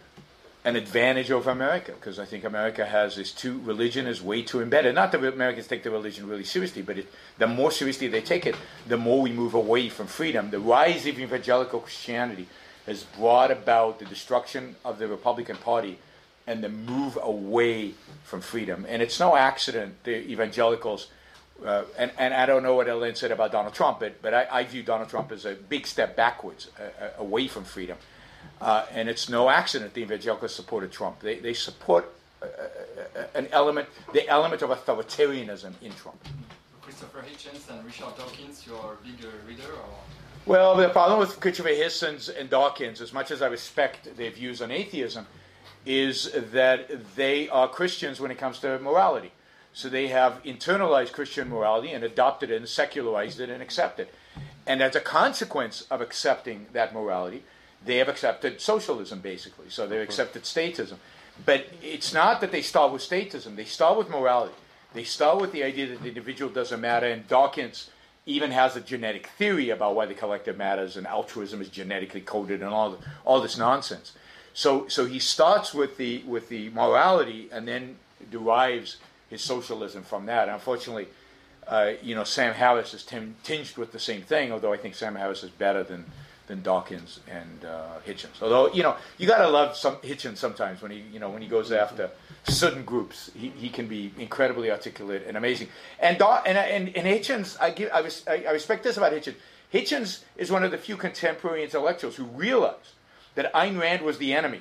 an advantage over America, because I think America has this too, religion is way too embedded. Not that Americans take the religion really seriously, but it, the more seriously they take it, the more we move away from freedom. The rise of evangelical Christianity has brought about the destruction of the Republican Party and the move away from freedom. And it's no accident the evangelicals, uh, and, and I don't know what Elaine said about Donald Trump, but, but I, I view Donald Trump as a big step backwards, uh, uh, away from freedom. Uh, and it's no accident the evangelicals supported Trump. They, they support uh, uh, an element, the element of authoritarianism in Trump. Christopher Hitchens and Richard Dawkins, you're a big uh, reader? Or? Well, the problem with Christopher Hitchens and Dawkins, as much as I respect their views on atheism, is that they are Christians when it comes to morality. So they have internalized Christian morality and adopted it and secularized it and accepted it. And as a consequence of accepting that morality, they have accepted socialism, basically. So they've accepted statism. But it's not that they start with statism. They start with morality. They start with the idea that the individual doesn't matter. And Dawkins even has a genetic theory about why the collective matters and altruism is genetically coded and all, all this nonsense. So so he starts with the with the morality and then derives his socialism from that. Unfortunately, uh, you know, Sam Harris is tim- tinged with the same thing, although I think Sam Harris is better than than Dawkins and uh, Hitchens. Although, you know, you gotta love some Hitchens sometimes when he, you know, when he goes after certain groups, he, he can be incredibly articulate and amazing. And Daw- and, and and Hitchens, I give, I, res- I respect this about Hitchens. Hitchens is one of the few contemporary intellectuals who realized that Ayn Rand was the enemy,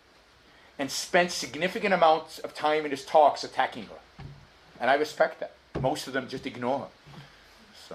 and spent significant amounts of time in his talks attacking her. And I respect that. Most of them just ignore her. So,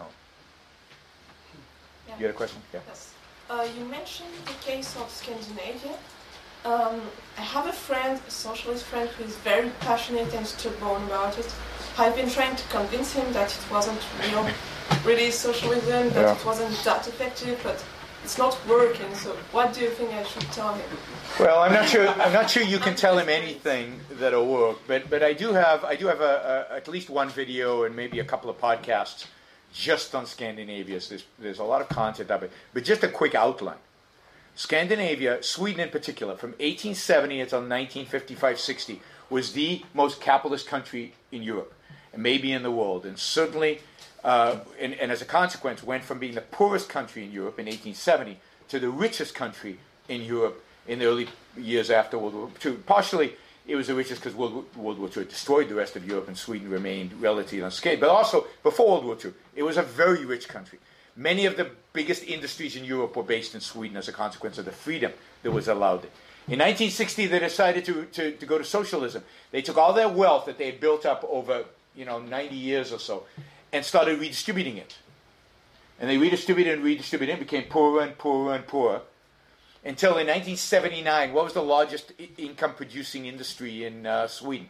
yeah. You had a question? Yeah. Yes. Uh, you mentioned the case of Scandinavia. Um, I have a friend, a socialist friend, who is very passionate and stubborn about it. I've been trying to convince him that it wasn't real, really socialism, that Yeah. it wasn't that effective, but it's not working. So, what do you think I should tell him? Well, I'm not sure. I'm not sure you can tell him anything that'll work. But but I do have I do have a, a, at least one video and maybe a couple of podcasts just on Scandinavia. So there's there's a lot of content of it. But just a quick outline. Scandinavia, Sweden in particular, from eighteen seventy until nineteen fifty-five sixty, was the most capitalist country in Europe, and maybe in the world, and certainly, uh, and, and as a consequence, went from being the poorest country in Europe in eighteen seventy to the richest country in Europe in the early years after World War Two. Partially, it was the richest because World, World War Two had destroyed the rest of Europe, and Sweden remained relatively unscathed. But also, before World War Two, it was a very rich country. Many of the biggest industries in Europe were based in Sweden as a consequence of the freedom that was allowed there. In nineteen sixty, they decided to, to, to go to socialism. They took all their wealth that they had built up over, you know, ninety years or so, and started redistributing it. And they redistributed and redistributed and became poorer and poorer and poorer. Until in nineteen seventy-nine, what was the largest I- income-producing industry in uh, Sweden?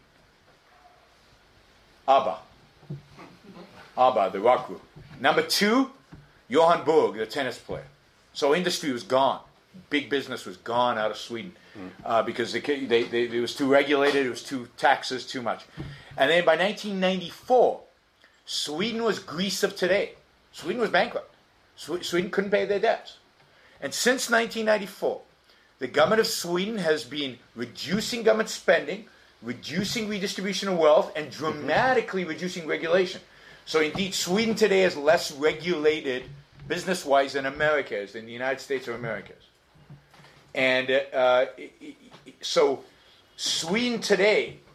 ABBA. ABBA, the rock group. Number two, Johan Borg, the tennis player. So industry was gone. Big business was gone out of Sweden uh, because they, they, they, it was too regulated, it was too taxes, too much. And then by nineteen ninety-four, Sweden was Greece of today. Sweden was bankrupt. Sw- Sweden couldn't pay their debts. And since nineteen ninety-four, the government of Sweden has been reducing government spending, reducing redistribution of wealth, and dramatically mm-hmm. reducing regulation. So indeed, Sweden today is less regulated business-wise than America is, than the United States of America is. And uh, so Sweden today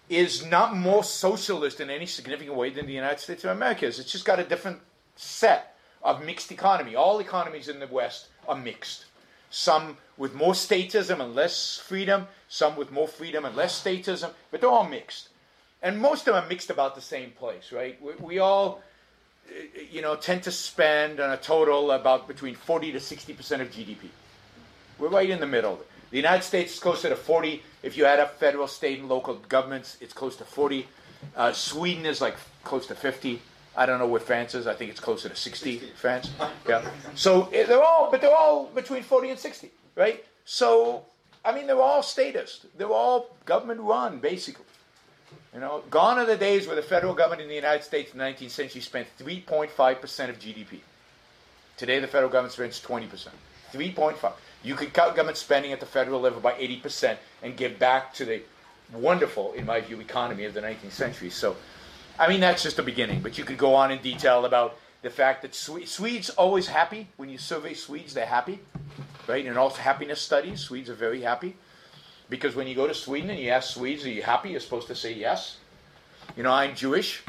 is not more socialist in any significant way than the United States of America is. It's just got a different set of mixed economy. All economies in the West are mixed. Some with more statism and less freedom, some with more freedom and less statism, but they're all mixed. And most of them are mixed about the same place, right? We, we all, you know, tend to spend on a total about between forty to sixty percent of G D P. We're right in the middle. The United States is closer to forty. If you add up federal, state, and local governments, it's close to forty. Uh, Sweden is like close to fifty. I don't know where France is. I think it's closer to sixty. France, yeah. So they're all, but they're all between forty and sixty, right? So I mean, they're all statist. They're all government run, basically. You know, gone are the days where the federal government in the United States in the nineteenth century spent three point five percent of G D P. Today, the federal government spends twenty percent. three point five. You could cut government spending at the federal level by eighty percent and give back to the wonderful, in my view, economy of the nineteenth century. So, I mean, that's just the beginning. But you could go on in detail about the fact that Swe- Swedes always happy. When you survey Swedes, they're happy, right? And also happiness studies, Swedes are very happy. Because when you go to Sweden and you ask Swedes, are you happy? You're supposed to say yes. You know, I'm Jewish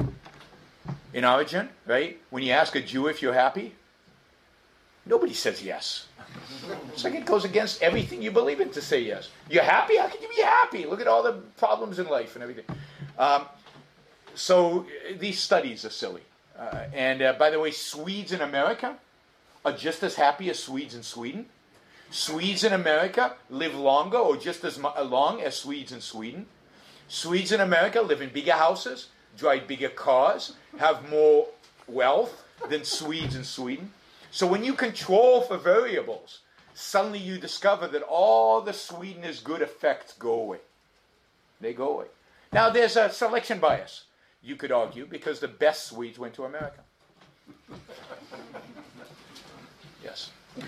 in origin, right? When you ask a Jew if you're happy, nobody says yes. It's like it goes against everything you believe in to say yes. You're happy? How can you be happy? Look at all the problems in life and everything. Um, so these studies are silly. Uh, and uh, by the way, Swedes in America are just as happy as Swedes in Sweden. Swedes in America live longer or just as long as Swedes in Sweden. Swedes in America live in bigger houses, drive bigger cars, have more wealth than Swedes in Sweden. So when you control for variables, suddenly you discover that all the Sweden is good effects go away. They go away. Now there's a selection bias, you could argue, because the best Swedes went to America. Yes. Uh,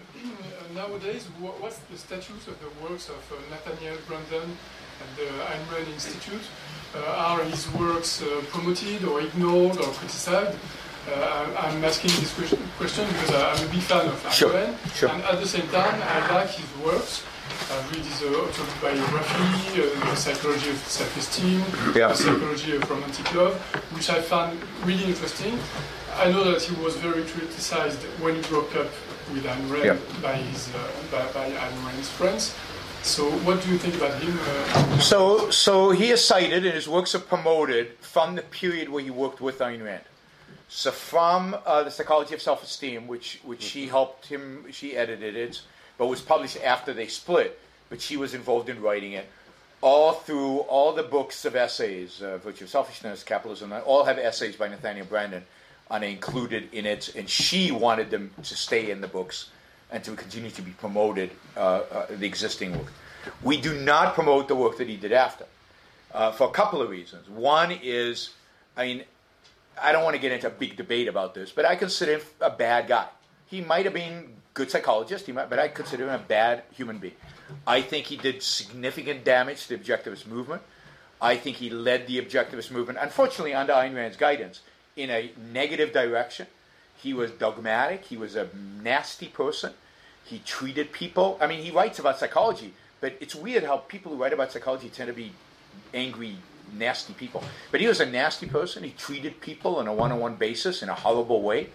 nowadays, wha- what's the status of the works of uh, Nathaniel Branden at the Ayn Rand Institute? Uh, are his works uh, promoted or ignored or criticized? Uh, I'm asking this question, question because I'm a big fan of Ayn Sure, Rand, sure. and at the same time, I like his works. I've read his uh, autobiography, uh, The Psychology of Self-Esteem, Yeah. The Psychology of Romantic Love, which I found really interesting. I know that he was very criticized when he broke up with Ayn Rand Yeah. by his uh, by, by Ayn Rand's friends. So, what do you think about him? Uh, So, so he is cited and his works are promoted from the period where he worked with Ayn Rand. So from uh, The Psychology of Self-Esteem, which which she helped him, she edited it, but was published after they split, but she was involved in writing it, all through all the books of essays, uh, Virtue of Selfishness, Capitalism, all have essays by Nathaniel Branden, and they included in it, and she wanted them to stay in the books and to continue to be promoted, uh, uh, the existing work. We do not promote the work that he did after, uh, for a couple of reasons. One is, I mean, I don't want to get into a big debate about this, but I consider him a bad guy. He might have been a good psychologist, he might, but I consider him a bad human being. I think he did significant damage to the objectivist movement. I think he led the objectivist movement, unfortunately under Ayn Rand's guidance, in a negative direction. He was dogmatic. He was a nasty person. He treated people. I mean, he writes about psychology, but it's weird how people who write about psychology tend to be angry, nasty people. But he was a nasty person. He treated people on a one-on-one basis in a horrible way.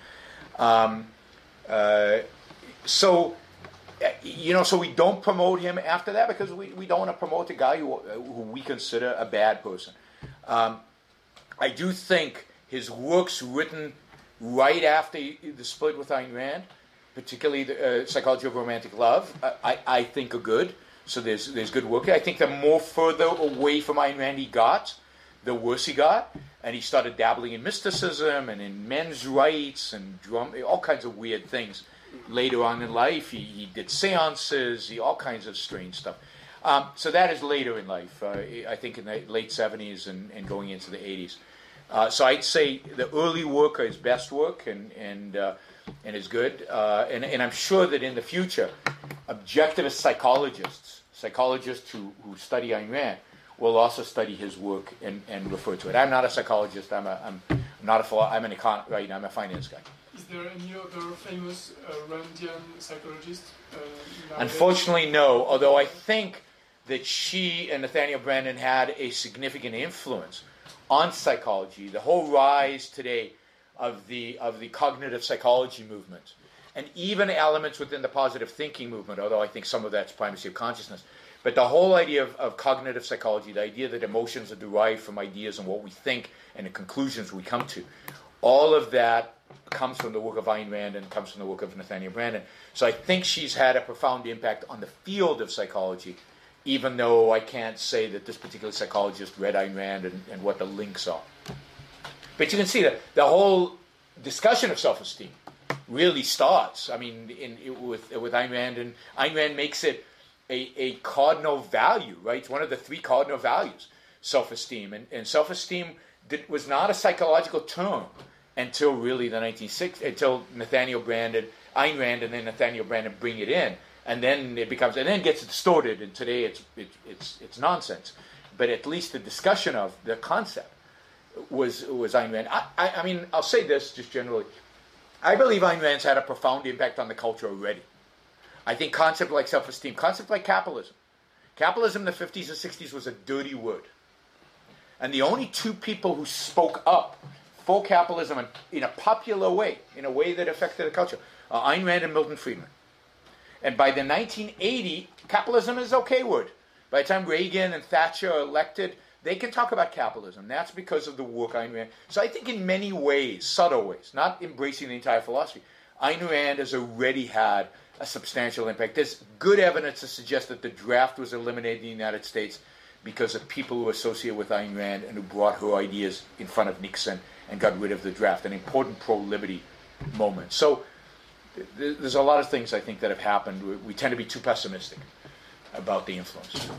Um, uh, so, you know, so we don't promote him after that because we, we don't want to promote a guy who, who we consider a bad person. Um, I do think his works written right after the split with Ayn Rand, particularly the uh, Psychology of Romantic Love, I, I think are good. So there's there's good work. I think the more further away from Ayn Rand he got, the worse he got. And he started dabbling in mysticism and in men's rights and drum, all kinds of weird things. Later on in life, he, he did seances, he, all kinds of strange stuff. Um, so that is later in life, uh, I think in the late seventies and, and going into the eighties. Uh, so I'd say the early work are his best work and and uh, and is good. Uh, and, and I'm sure that in the future, objectivist psychologists, psychologists who, who study Ayn Rand, will also study his work and, and refer to it. I'm not a psychologist. I'm a I'm not a philo- I'm an econ right. I'm a finance guy. Is there any other famous uh, Randian psychologist? Uh, nowadays? Unfortunately, no. Although I think that she and Nathaniel Branden had a significant influence on psychology, the whole rise today of the of the cognitive psychology movement, and even elements within the positive thinking movement, although I think some of that's primacy of consciousness. But the whole idea of, of cognitive psychology, the idea that emotions are derived from ideas and what we think and the conclusions we come to, all of that comes from the work of Ayn Rand and comes from the work of Nathaniel Branden. So I think she's had a profound impact on the field of psychology, even though I can't say that this particular psychologist read Ayn Rand and, and what the links are. But you can see that the whole discussion of self-esteem really starts, I mean, in, in, with, with Ayn Rand, and Ayn Rand makes it a, a cardinal value, right? It's one of the three cardinal values, self-esteem. And, and self-esteem did, was not a psychological term until really the nineteen sixties, until Nathaniel Branden, Ayn Rand, and then Nathaniel Branden bring it in. And then it becomes, and then it gets distorted, and today it's it, it's it's nonsense. But at least the discussion of the concept was was Ayn Rand. I, I, I mean, I'll say this just generally. I believe Ayn Rand's had a profound impact on the culture already. I think concepts like self-esteem, concepts like capitalism. Capitalism in the fifties and sixties was a dirty word. And the only two people who spoke up for capitalism in, in a popular way, in a way that affected the culture, are Ayn Rand and Milton Friedman. And by the nineteen eighty, capitalism is okay word. By the time Reagan and Thatcher are elected, they can talk about capitalism. That's because of the work Ayn Rand. So I think in many ways, subtle ways, not embracing the entire philosophy, Ayn Rand has already had a substantial impact. There's good evidence to suggest that the draft was eliminated in the United States because of people who associate with Ayn Rand and who brought her ideas in front of Nixon and got rid of the draft, an important pro-liberty moment. So th- there's a lot of things I think that have happened. We, we tend to be too pessimistic about the influence.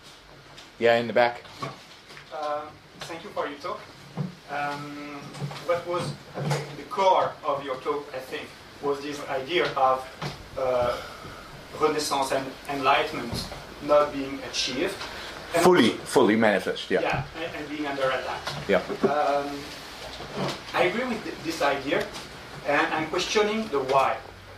Yeah, in the back. Uh, thank you for your talk. Um, what was at the core of your talk, I think, was this idea of uh, Renaissance and Enlightenment not being achieved. And fully, fully manifest, yeah. Yeah, and, and being under attack. Yeah. Um, I agree with th- this idea, and I'm questioning the why.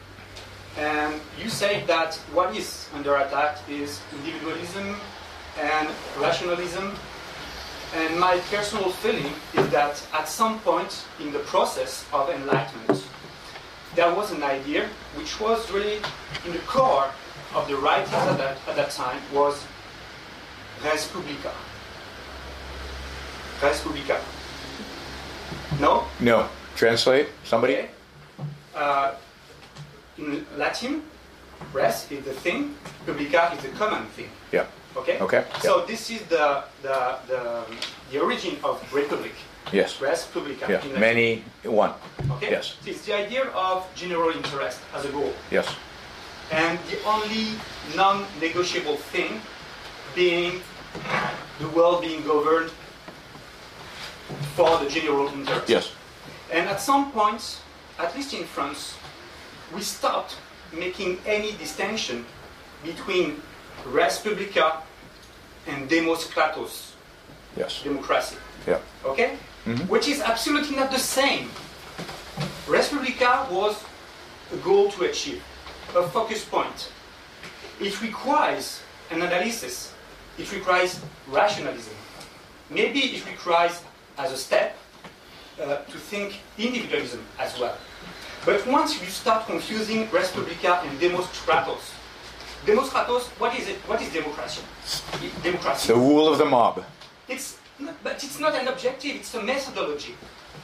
And you say that what is under attack is individualism and rationalism. And my personal feeling is that at some point in the process of enlightenment, there was an idea which was really in the core of the writings at that, at that time was res publica. Res publica. No? No. Translate, somebody? Okay. Uh, in Latin, res is the thing, publica is the common thing. Yeah. Okay? Okay. So yeah. this is the, the, the, the origin of republic. Yes. Res publica. Yeah. Many, one. Okay? Yes. So it's the idea of general interest as a goal. Yes. And the only non-negotiable thing being the world being governed for the general interest. Yes. And at some point, at least in France, we stopped making any distinction between res publica and demos kratos, Yes. democracy. Yeah. Okay? Mm-hmm. Which is absolutely not the same. Res publica was a goal to achieve, a focus point. It requires an analysis. It requires rationalism. Maybe it requires, as a step, uh, to think individualism as well. But once you start confusing res publica and demos kratos, demos kratos, what is it? What is democracy? Democracy. The rule of the mob. It's not, but it's not an objective, it's a methodology.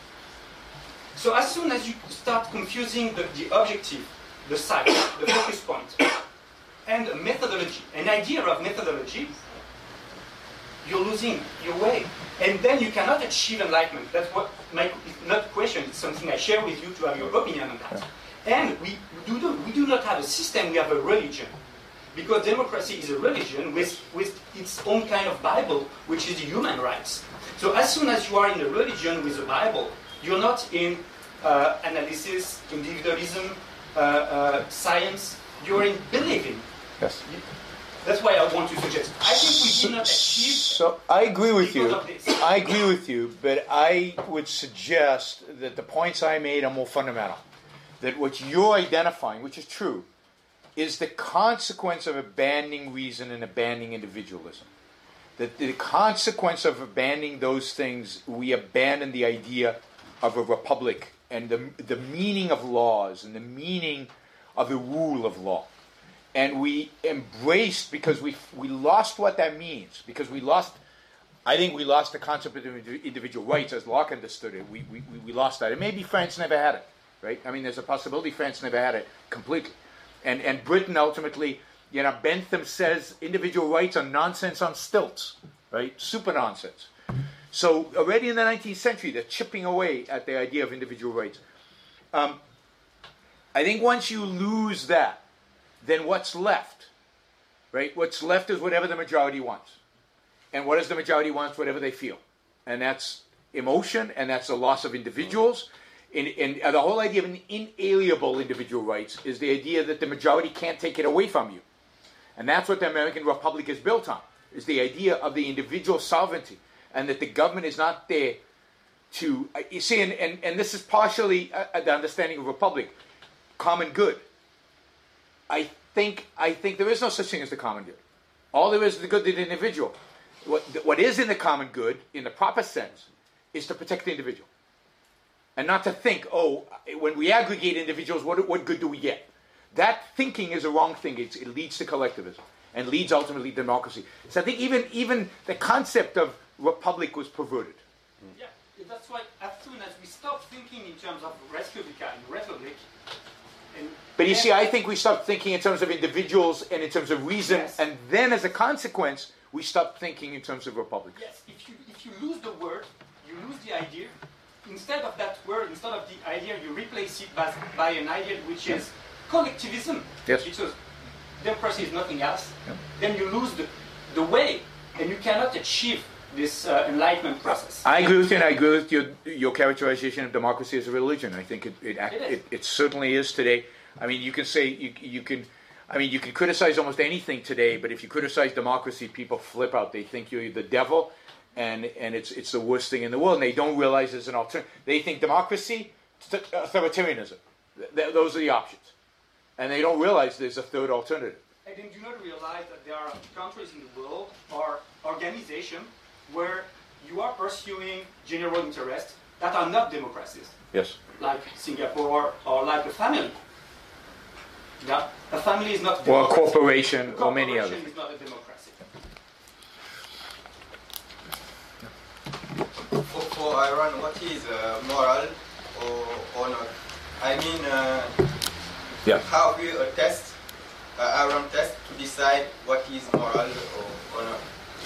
So as soon as you start confusing the, the objective, the site, the focus point, and a methodology, an idea of methodology, you're losing your way. And then you cannot achieve enlightenment. That's what my it's not a question, it's something I share with you to have your opinion on that. And we do, do, we do not have a system, we have a religion. Because democracy is a religion with, with its own kind of Bible, which is human rights. So as soon as you are in a religion with a Bible, you're not in uh, analysis, individualism, uh, uh, science, you're in believing. Yes. That's why I want to suggest. I think we did not achieve. So I agree with because you. of this. I agree with you, but I would suggest that the points I made are more fundamental. That what you're identifying, which is true, is the consequence of abandoning reason and abandoning individualism. The, the consequence of abandoning those things, we abandon the idea of a republic and the, the meaning of laws and the meaning of the rule of law. And we embraced, because we we lost what that means, because we lost, I think we lost the concept of individual rights as Locke understood it. We, we, we lost that. And maybe France never had it, right? I mean, there's a possibility France never had it completely. And and Britain ultimately, you know, Bentham says individual rights are nonsense on stilts, right? Super nonsense. So already in the nineteenth century, they're chipping away at the idea of individual rights. Um, I think once you lose that, then what's left, right? What's left is whatever the majority wants. And what does the majority want? Whatever they feel. And that's emotion, and that's the loss of individuals. And, and uh, the whole idea of an inalienable individual rights is the idea that the majority can't take it away from you. And that's what the American Republic is built on, is the idea of the individual sovereignty, and that the government is not there to, uh, you see, and, and, and this is partially uh, the understanding of republic, common good. I think I think there is no such thing as the common good. All there is is the good of the individual. What, what is in the common good, in the proper sense, is to protect the individual. And not to think, oh, when we aggregate individuals, what, what good do we get? That thinking is a wrong thing. It's, it leads to collectivism and leads ultimately to democracy. So I think even, even the concept of republic was perverted. Yeah, that's why as soon as we stop thinking in terms of respublica and republic, and But you see, I think we stop thinking in terms of individuals and in terms of reason, Yes. and then as a consequence, we stop thinking in terms of republic. yes, if you if you lose the word, you lose the idea. Instead of that word, instead of the idea, you replace it by, by an idea which is collectivism. Yes. Because democracy is nothing else. Yeah. Then you lose the, the way, and you cannot achieve this uh, enlightenment process. I agree with you, and I agree with your, your characterization of democracy as a religion. I think it it, act, It is. it it certainly is today. I mean, you can say you you can, I mean, you can criticize almost anything today, but if you criticize democracy, people flip out. They think you're the devil, and and it's it's the worst thing in the world. And they don't realize there's an alternative. They think democracy, authoritarianism. Th- those are the options, and they don't realize there's a third alternative. And then do not realize that there are countries in the world or organizations where you are pursuing general interests that are not democracies, Yes. like Singapore or like a family. Yeah, a family is not a Or a democracy. corporation, A or many corporation others. is not a democracy. For, for Iran, what is uh, moral or, or not? I mean, uh, Yeah. how we uh, test, uh, Iran test to decide what is moral or, or not?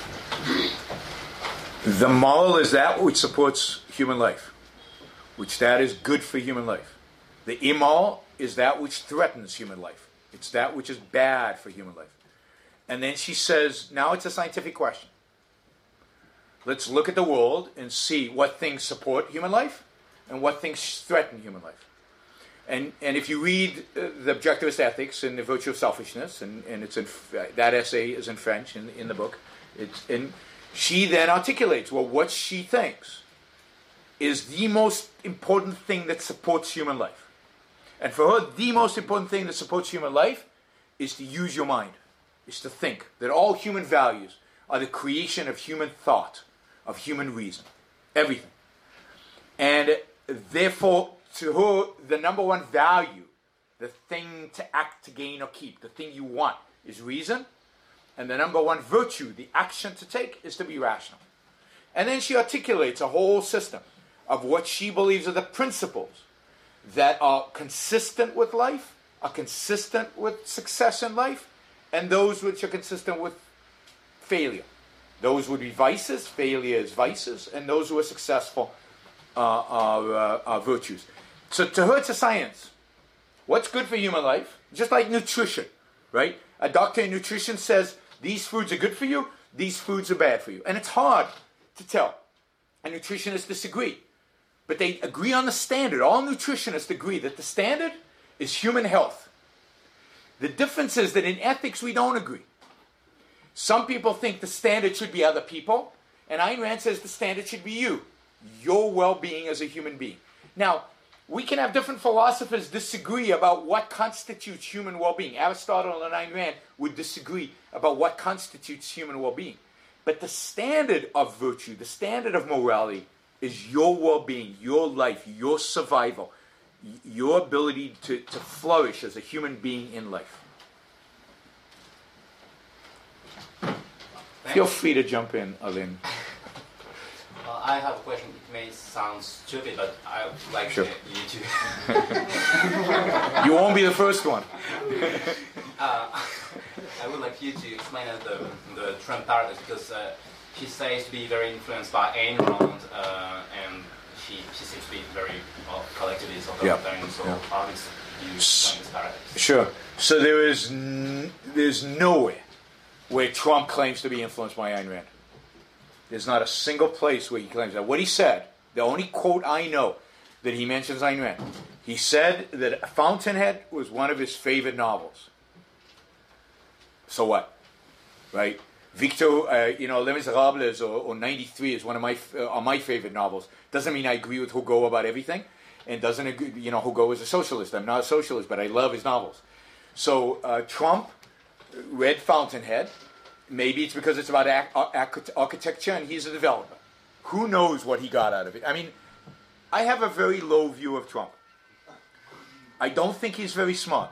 The moral is that which supports human life, which that is good for human life. The immoral is that which threatens human life. It's that which is bad for human life. And then she says, now it's a scientific question. Let's look at the world and see what things support human life and what things threaten human life. And and if you read uh, the Objectivist Ethics and the Virtue of Selfishness, and, and it's in, uh, that essay is in French in, in the book, it's in, she then articulates, well, what she thinks is the most important thing that supports human life. And for her, the most important thing that supports human life is to use your mind, is to think that all human values are the creation of human thought, of human reason, everything. And therefore, to her, the number one value, the thing to act, to gain, or keep, the thing you want, is reason. And the number one virtue, the action to take, is to be rational. And then she articulates a whole system of what she believes are the principles that are consistent with life, are consistent with success in life, and those which are consistent with failure. Those would be vices, failure is vices, and those who are successful uh, are, uh, are virtues. So to her, it's a science. What's good for human life? Just like nutrition, right? A doctor in nutrition says, these foods are good for you, these foods are bad for you. And it's hard to tell. And nutritionists disagree. But they agree on the standard. All nutritionists agree that the standard is human health. The difference is that in ethics, we don't agree. Some people think the standard should be other people, and Ayn Rand says the standard should be you, your well-being as a human being. Now, we can have different philosophers disagree about what constitutes human well-being. Aristotle and Ayn Rand would disagree about what constitutes human well-being. But the standard of virtue, the standard of morality, is your well-being, your life, your survival, your ability to, to flourish as a human being in life. Thanks. Feel free to jump in, Alain. Uh, I have a question. It may sound stupid, but I would like Sure. uh, you to. You won't be the first one. uh, I would like you to explain us the the Trump paradox, because uh, he says to be very influenced by Ayn Rand, uh, and he, he seems to be very well, collectivist or Yeah. authoritarian. So Yeah. how does you explain this paradox? Sure. So there is n- there's nowhere where Trump claims to be influenced by Ayn Rand. There's not a single place where he claims that. What he said, the only quote I know that he mentions Ayn Rand, he said that Fountainhead was one of his favorite novels. So what? Right? Victor, uh, you know, Les Miserables or, or ninety-three is one of my uh, are my favorite novels. Doesn't mean I agree with Hugo about everything, and doesn't agree, you know, Hugo is a socialist. I'm not a socialist, but I love his novels. So uh, Trump read Fountainhead. Maybe it's because it's about ac- architecture and he's a developer. Who knows what he got out of it? I mean, I have a very low view of Trump. I don't think he's very smart.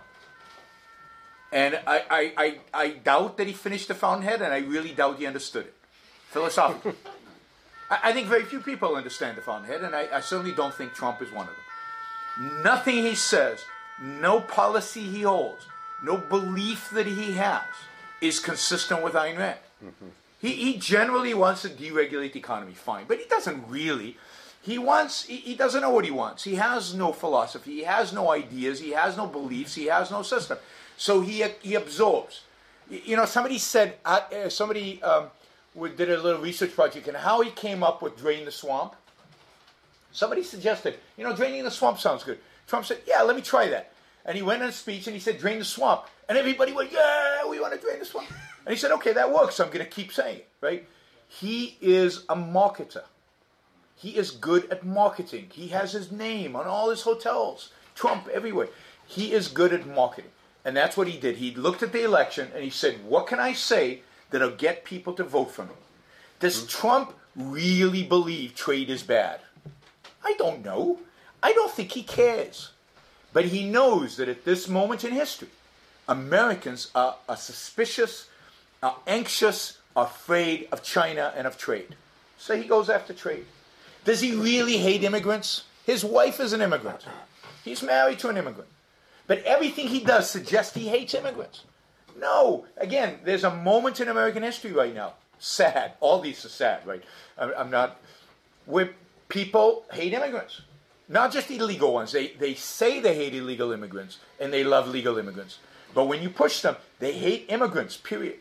And I, I, I, I doubt that he finished the Fountainhead, and I really doubt he understood it. Philosophically. I, I think very few people understand the Fountainhead, and I, I certainly don't think Trump is one of them. Nothing he says, no policy he holds, no belief that he has is consistent with Ayn Rand. Mm-hmm. He, he generally wants to deregulate the economy, fine, but he doesn't really. He wants, he, he doesn't know what he wants. He has no philosophy, he has no ideas, he has no beliefs, he has no system. So he he absorbs. You know, somebody said, uh, somebody um, did a little research project on how he came up with Drain the Swamp. Somebody suggested, you know, draining the swamp sounds good. Trump said, yeah, let me try that. And he went on a speech and he said, drain the swamp. And everybody went, yeah, we want to drain the swamp. And he said, okay, that works. So I'm going to keep saying it, right? He is a marketer. He is good at marketing. He has his name on all his hotels. Trump everywhere. He is good at marketing. And that's what he did. He looked at the election and he said, what can I say that'll get people to vote for me? Does mm-hmm. Trump really believe trade is bad? I don't know. I don't think he cares. But he knows that at this moment in history, Americans are, are suspicious, are anxious, are afraid of China and of trade. So he goes after trade. Does he really hate immigrants? His wife is an immigrant. He's married to an immigrant. But everything he does suggests he hates immigrants. No. Again, there's a moment in American history right now. Sad. All these are sad, right? I'm, I'm not... Where people hate immigrants. Not just illegal ones. They, they say they hate illegal immigrants, and they love legal immigrants. But when you push them, they hate immigrants, period.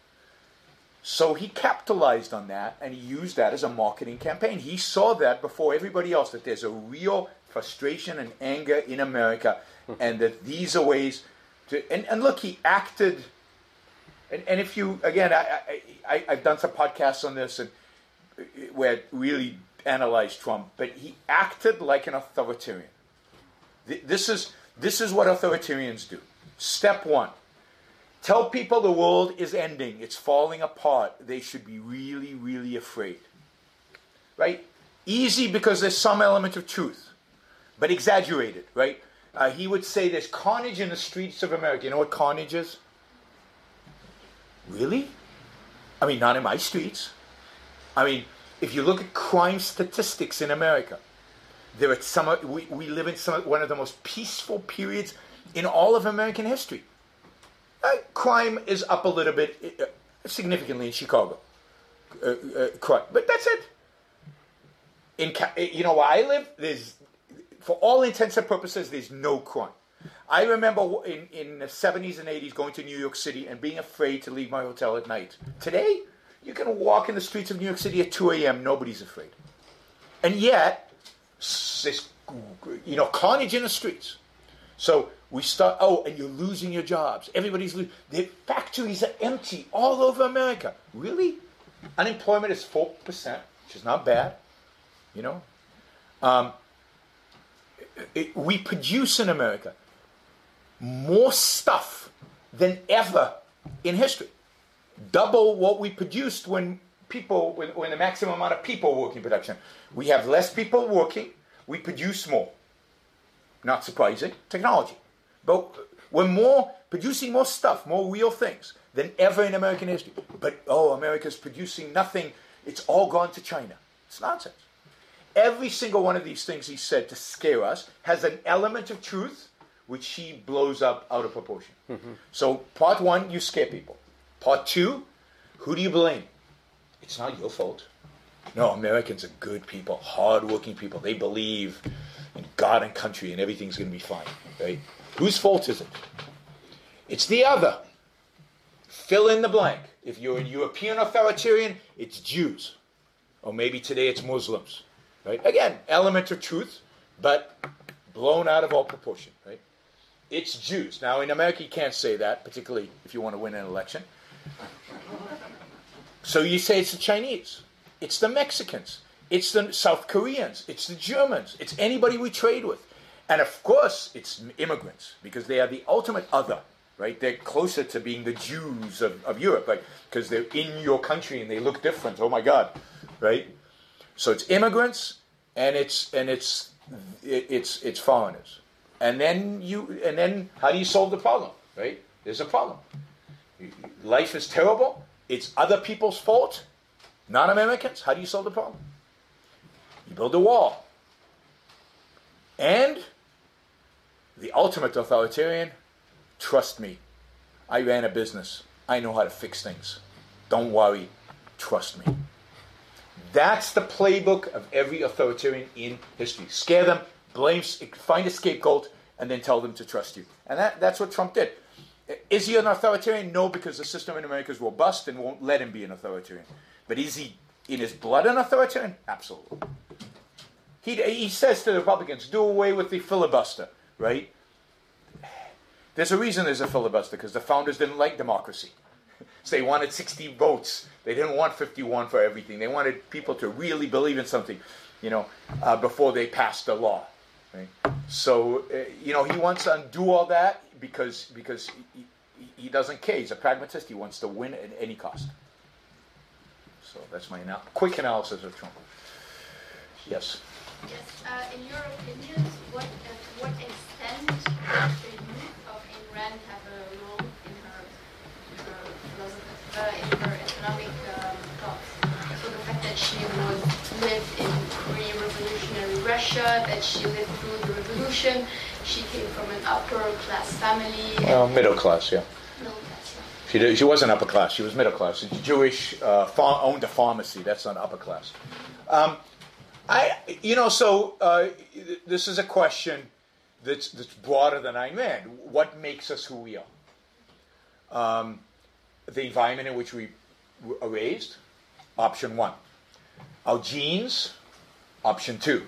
So he capitalized on that, and he used that as a marketing campaign. He saw that before everybody else, that there's a real frustration and anger in America, and that these are ways to... And, and look, he acted... And, and if you... Again, I, I, I, I've done some podcasts on this, and where it really analyzed Trump, but he acted like an authoritarian. This is, this is what authoritarians do. Step one. Tell people the world is ending. It's falling apart. They should be really, really afraid. Right? Easy because there's some element of truth, but exaggerated, right? Uh, he would say there's carnage in the streets of America. You know what carnage is? Really? I mean, not in my streets. I mean, if you look at crime statistics in America, there are some. We, we live in some one of the most peaceful periods in all of American history. Uh, crime is up a little bit, uh, significantly in Chicago. Uh, uh, crime, but that's it. In you know where I live, there's, for all intents and purposes, there's no crime. I remember in, in the seventies and eighties going to New York City and being afraid to leave my hotel at night. Today, you can walk in the streets of New York City at two a.m., nobody's afraid. And yet, this, you know, carnage in the streets. So we start, oh, and you're losing your jobs. Everybody's losing. The factories are empty all over America. Really? Unemployment is four percent, which is not bad, you know. Um, it, we produce in America more stuff than ever in history. Double what we produced when people, when, when the maximum amount of people working in production. We have less people working, we produce more. Not surprising, technology. But we're more, producing more stuff, more real things than ever in American history. But, oh, America's producing nothing, it's all gone to China. It's nonsense. Every single one of these things he said to scare us has an element of truth which he blows up out of proportion. Mm-hmm. So part one, you scare people. Part two, who do you blame? It's not your fault. No, Americans are good people, hard-working people. They believe in God and country and everything's going to be fine. Right? Whose fault is it? It's the other. Fill in the blank. If you're a European authoritarian, it's Jews. Or maybe today it's Muslims. Right? Again, element of truth, but blown out of all proportion. Right? It's Jews. Now, in America, you can't say that, particularly if you want to win an election. So you say it's the Chinese. It's the Mexicans. It's the South Koreans. It's the Germans. It's anybody we trade with. And of course, it's immigrants, because they are the ultimate other. Right? They're closer to being the Jews of, of Europe, right? Because they're in your country and they look different. Oh my God. Right? So it's immigrants, and it's and it's it's it's foreigners, and then you and then how do you solve the problem? Right? There's a problem. Life is terrible. It's other people's fault, not Americans. How do you solve the problem? You build a wall, and the ultimate authoritarian. Trust me, I ran a business. I know how to fix things. Don't worry. Trust me. That's the playbook of every authoritarian in history. Scare them, blame, find a scapegoat, and then tell them to trust you. And that, that's what Trump did. Is he an authoritarian? No, because the system in America is robust and won't let him be an authoritarian. But is he in his blood an authoritarian? Absolutely. He, he says to the Republicans, do away with the filibuster, right? There's a reason there's a filibuster, because the founders didn't like democracy. So they wanted sixty votes. They didn't want fifty-one for everything. They wanted people to really believe in something, you know, uh, before they passed the law. Right? So, uh, you know, he wants to undo all that because because he, he, he doesn't care. He's a pragmatist. He wants to win at any cost. So that's my anal- quick analysis of Trump. Yes? Yes. Uh, in your opinion, what, uh, what extent does the youth of Ayn Rand have a role in her, her philosophy, uh, in her economic um, thoughts? So the fact that she was lived in pre-revolutionary Russia, that she lived through the revolution, she came from an upper class family. Well, middle class, yeah. Middle class, yeah. She did, she wasn't upper class. She was middle class. She's Jewish, uh, far, owned a pharmacy. That's not upper class. Um, I, you know, so uh, this is a question that's that's broader than Ayn Rand. What makes us who we are? Um, the environment in which we are raised, option one. Our genes, option two.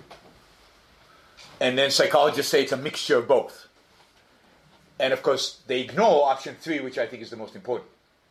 And then psychologists say it's a mixture of both. And of course, they ignore option three, which I think is the most important,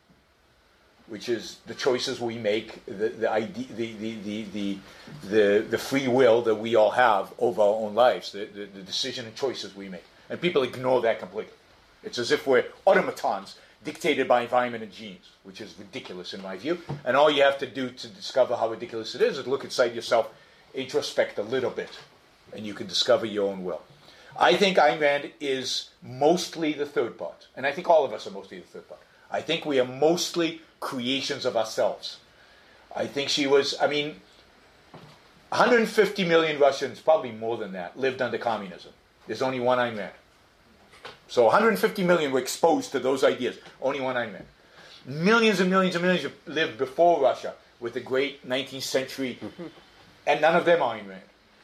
which is the choices we make, the the idea, the, the, the, the, the, the free will that we all have over our own lives, the, the, the decision and choices we make. And people ignore that completely. It's as if we're automatons dictated by environment and genes, which is ridiculous in my view. And all you have to do to discover how ridiculous it is is look inside yourself, introspect a little bit, and you can discover your own will. I think Ayn Rand is mostly the third part. And I think all of us are mostly the third part. I think we are mostly creations of ourselves. I think she was, I mean, one hundred fifty million Russians, probably more than that, lived under communism. There's only one Ayn Rand. So one hundred fifty million were exposed to those ideas. Only one Ayn Rand. Millions and millions and millions lived before Russia with the great nineteenth century, and none of them are Ayn Rand.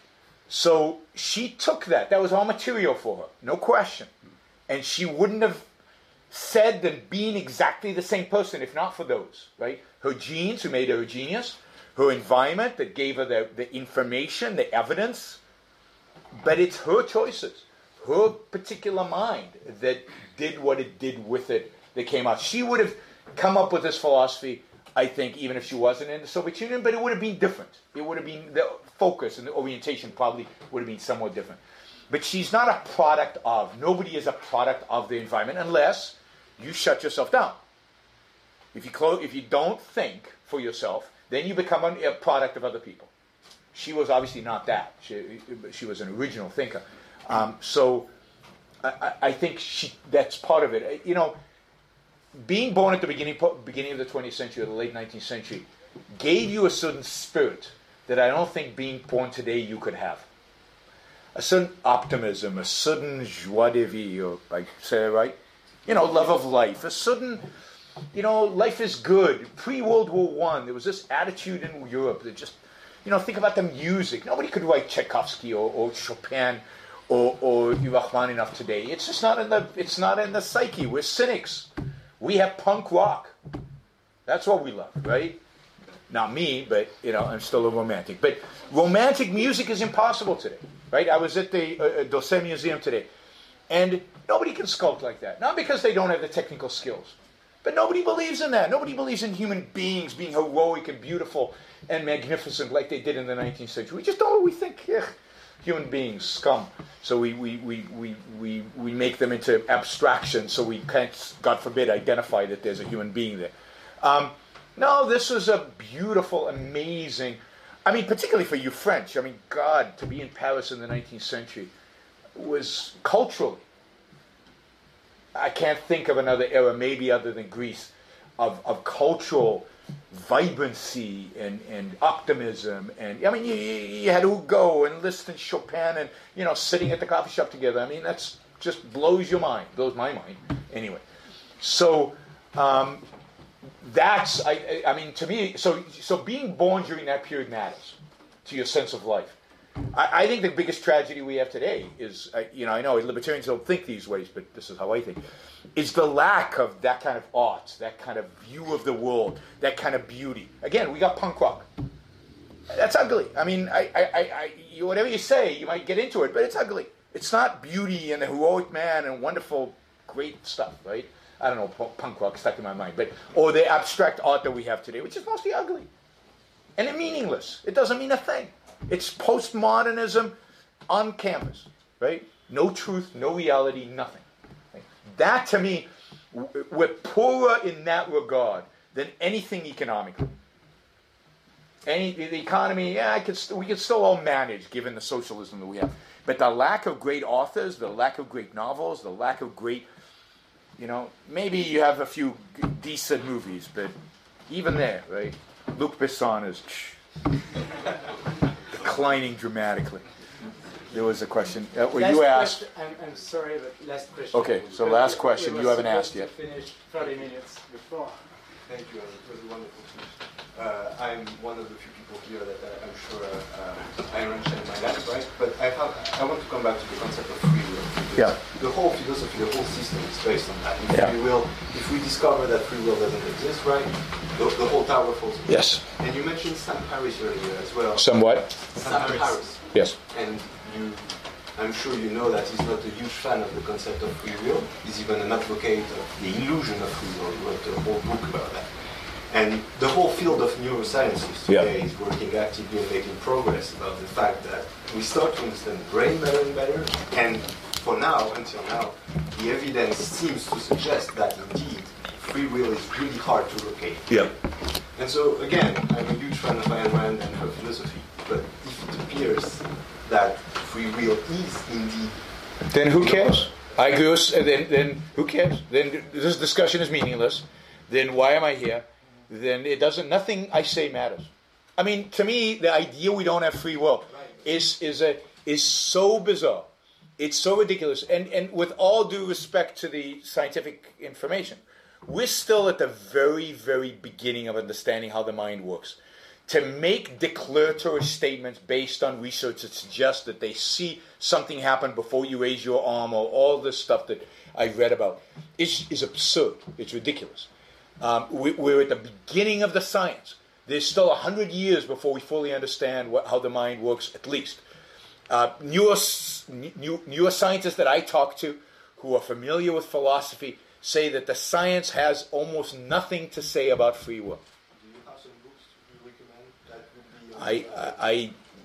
So she took that. That was all material for her, no question. And she wouldn't have said and been exactly the same person if not for those, right? Her genes, who made her a genius, her environment that gave her the, the information, the evidence, but it's her choices, her particular mind that did what it did with it that came out. She would have come up with this philosophy, I think, even if she wasn't in the Soviet Union, but it would have been different. It would have been, the focus and the orientation probably would have been somewhat different. But she's not a product of. Nobody is a product of the environment unless you shut yourself down. If you close, if you don't think for yourself, then you become a product of other people. She was obviously not that. She, she was an original thinker. Um, so I, I think she, that's part of it. You know, being born at the beginning beginning of the twentieth century or the late nineteenth century gave you a certain spirit that I don't think being born today you could have. A certain optimism, a certain joie de vivre, or I say it right? You know, love of life, a certain, you know, life is good. Pre-World War One, there was this attitude in Europe that just, you know, think about the music. Nobody could write Tchaikovsky or, or Chopin or, or Rachmaninoff today. It's just not in the, it's not in the psyche. We're cynics. We have punk rock. That's what we love, right? Not me, but, you know, I'm still a romantic. But romantic music is impossible today, right? I was at the uh, d'Orsay Museum today, and nobody can sculpt like that. Not because they don't have the technical skills, but nobody believes in that. Nobody believes in human beings being heroic and beautiful and magnificent like they did in the nineteenth century. We just don't. We think, ugh, human beings, scum. So we, we, we, we, we, we make them into abstractions so we can't, God forbid, identify that there's a human being there. Um, no, this was a beautiful, amazing, I mean, particularly for you French. I mean, God, to be in Paris in the nineteenth century was culturally, I can't think of another era, maybe other than Greece, of, of cultural vibrancy and, and optimism. And I mean, you, you had Hugo and Liszt and Chopin and, you know, sitting at the coffee shop together. I mean, that's just blows your mind, blows my mind. Anyway, so um, that's, I, I, I mean, to me, so so being born during that period matters to your sense of life. I, I think the biggest tragedy we have today is, uh, you know, I know libertarians don't think these ways, but this is how I think, is the lack of that kind of art, that kind of view of the world, that kind of beauty. Again, we got punk rock. That's ugly. I mean, I, I, I, I you, whatever you say, you might get into it, but it's ugly. It's not beauty and the heroic man and wonderful, great stuff, right? I don't know, punk rock stuck in my mind, but or the abstract art that we have today, which is mostly ugly and meaningless. It doesn't mean a thing. It's postmodernism on campus, right? No truth, no reality, nothing. That, to me, we're poorer in that regard than anything economically. Any the economy, yeah, I could st- we could still all manage given the socialism that we have. But the lack of great authors, the lack of great novels, the lack of great, you know, maybe you have a few decent movies, but even there, right? Luc Besson is declining dramatically. There was a question. Uh, well, you asked. Question, I'm, I'm sorry, but last question. Okay, so last question. You haven't asked yet. Finished thirty minutes before. Thank you. It was a wonderful speech. Uh, I'm one of the few people here that uh, I'm sure uh, I mentioned my life, right? But I have, I want to come back to the concept of free will. Yeah. The whole philosophy, the whole system is based on that. If Yeah. free will, if we discover that free will doesn't exist, right, the, the whole tower falls apart. Yes. And you mentioned Sam Harris earlier as well. Somewhat. Sam Harris. Yes. And you, I'm sure you know that he's not a huge fan of the concept of free will. He's even an advocate of the illusion of free will. He wrote a whole book about that. And the whole field of neurosciences today Yeah. is working actively and making progress about the fact that we start to understand the brain better and better. And for now, until now, the evidence seems to suggest that indeed free will is really hard to locate. Yeah. And so, again, I'm a huge fan of Ayn Rand and her philosophy. But if it appears that free will is indeed... Then who cares? I agree with, then, then who cares? Then this discussion is meaningless. Then why am I here? Then it doesn't, nothing I say matters. I mean, to me, the idea we don't have free will is is a is so bizarre. It's so ridiculous. And and with all due respect to the scientific information, we're still at the very, very beginning of understanding how the mind works. To make declaratory statements based on research that suggests that they see something happen before you raise your arm or all this stuff that I've read about is, is absurd. It's ridiculous. Um, we, we're at the beginning of the science. There's still a hundred years before we fully understand what, how the mind works, at least. Uh, neuro, new, neuroscientists that I talk to who are familiar with philosophy say that the science has almost nothing to say about free will. Do you have some books you recommend that would be... I, I, I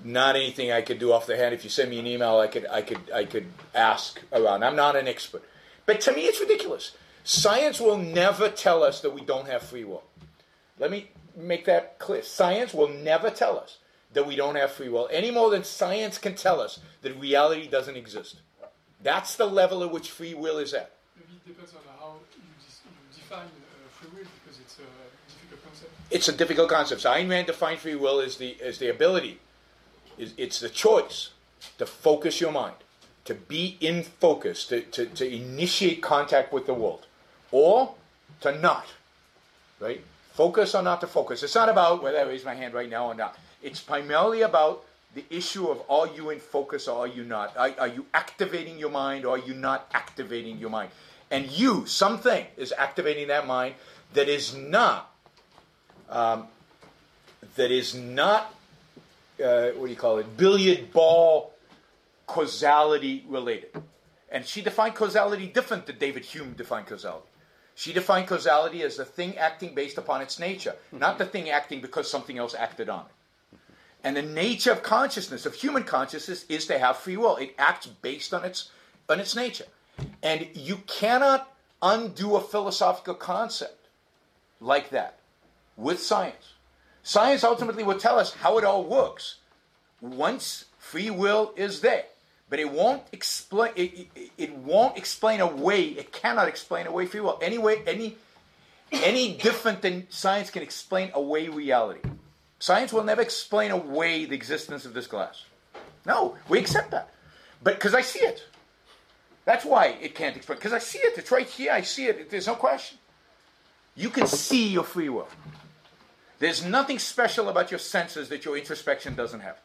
not anything I could do off the hand. If you send me an email, I could I could I could ask around. I'm not an expert, but to me, it's ridiculous. Science will never tell us that we don't have free will. Let me make that clear. Science will never tell us that we don't have free will any more than science can tell us that reality doesn't exist. That's the level at which free will is at. Maybe it depends on how you, dis- you define uh, free will, because it's a difficult concept. It's a difficult concept. So Ayn Rand defined free will as the as the ability, is it's the choice to focus your mind, to be in focus, to, to, to initiate contact with the world, or to not, right? Focus or not to focus. It's not about whether I raise my hand right now or not. It's primarily about the issue of, are you in focus or are you not? Are, are you activating your mind or are you not activating your mind? And you, something, is activating that mind that is not, um, that is not, uh, what do you call it, billiard ball causality related. And she defined causality different than David Hume defined causality. She defined causality as the thing acting based upon its nature, not the thing acting because something else acted on it. And the nature of consciousness, of human consciousness, is to have free will. It acts based on its on its nature. And you cannot undo a philosophical concept like that with science. Science ultimately will tell us how it all works once free will is there. But it won't explain. It, it, it won't explain away. It cannot explain away free will. Any way, any, any different than science can explain away reality. Science will never explain away the existence of this glass. No, we accept that. But because I see it, that's why it can't explain. Because I see it. It's right here. I see it. There's no question. You can see your free will. There's nothing special about your senses that your introspection doesn't have.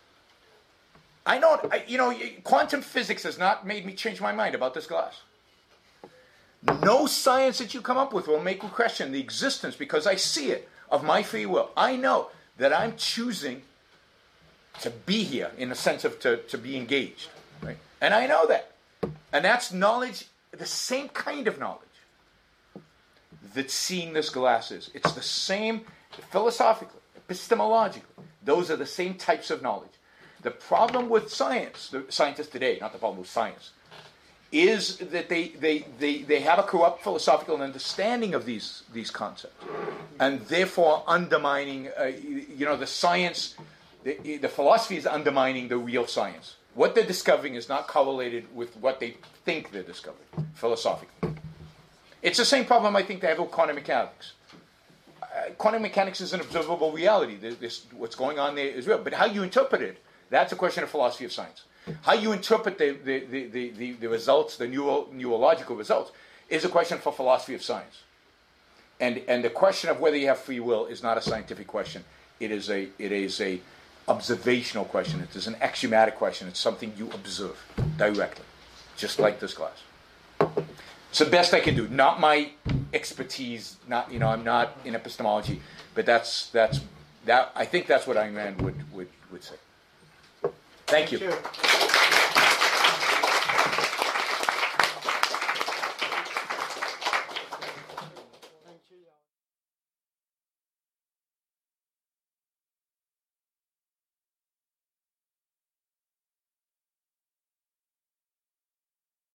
I know, I, you know, quantum physics has not made me change my mind about this glass. No science that you come up with will make you question the existence, because I see it, of my free will. I know that I'm choosing to be here in the sense of to, to be engaged. Right? And I know that. And that's knowledge, the same kind of knowledge that seeing this glass is. It's the same, philosophically, epistemologically. Those are the same types of knowledge. The problem with science, the scientists today, not the problem with science, is that they, they, they, they have a corrupt philosophical understanding of these, these concepts, and therefore undermining, uh, you know, the science, the, the philosophy is undermining the real science. What they're discovering is not correlated with what they think they're discovering, philosophically. It's the same problem I think they have with quantum mechanics. Uh, quantum mechanics is an observable reality. This, this, what's going on there is real, but how you interpret it, that's a question of philosophy of science. How you interpret the, the, the, the, the, the results, the neuro, neurological results, is a question for philosophy of science. And, and the question of whether you have free will is not a scientific question. It is a, it is a observational question. It is an axiomatic question. It's something you observe directly, just like this glass. It's the best I can do. Not my expertise. Not, you know, I'm not in epistemology, but that's that's that. I think that's what Ayn Rand would would would say. Thank you. Thank you.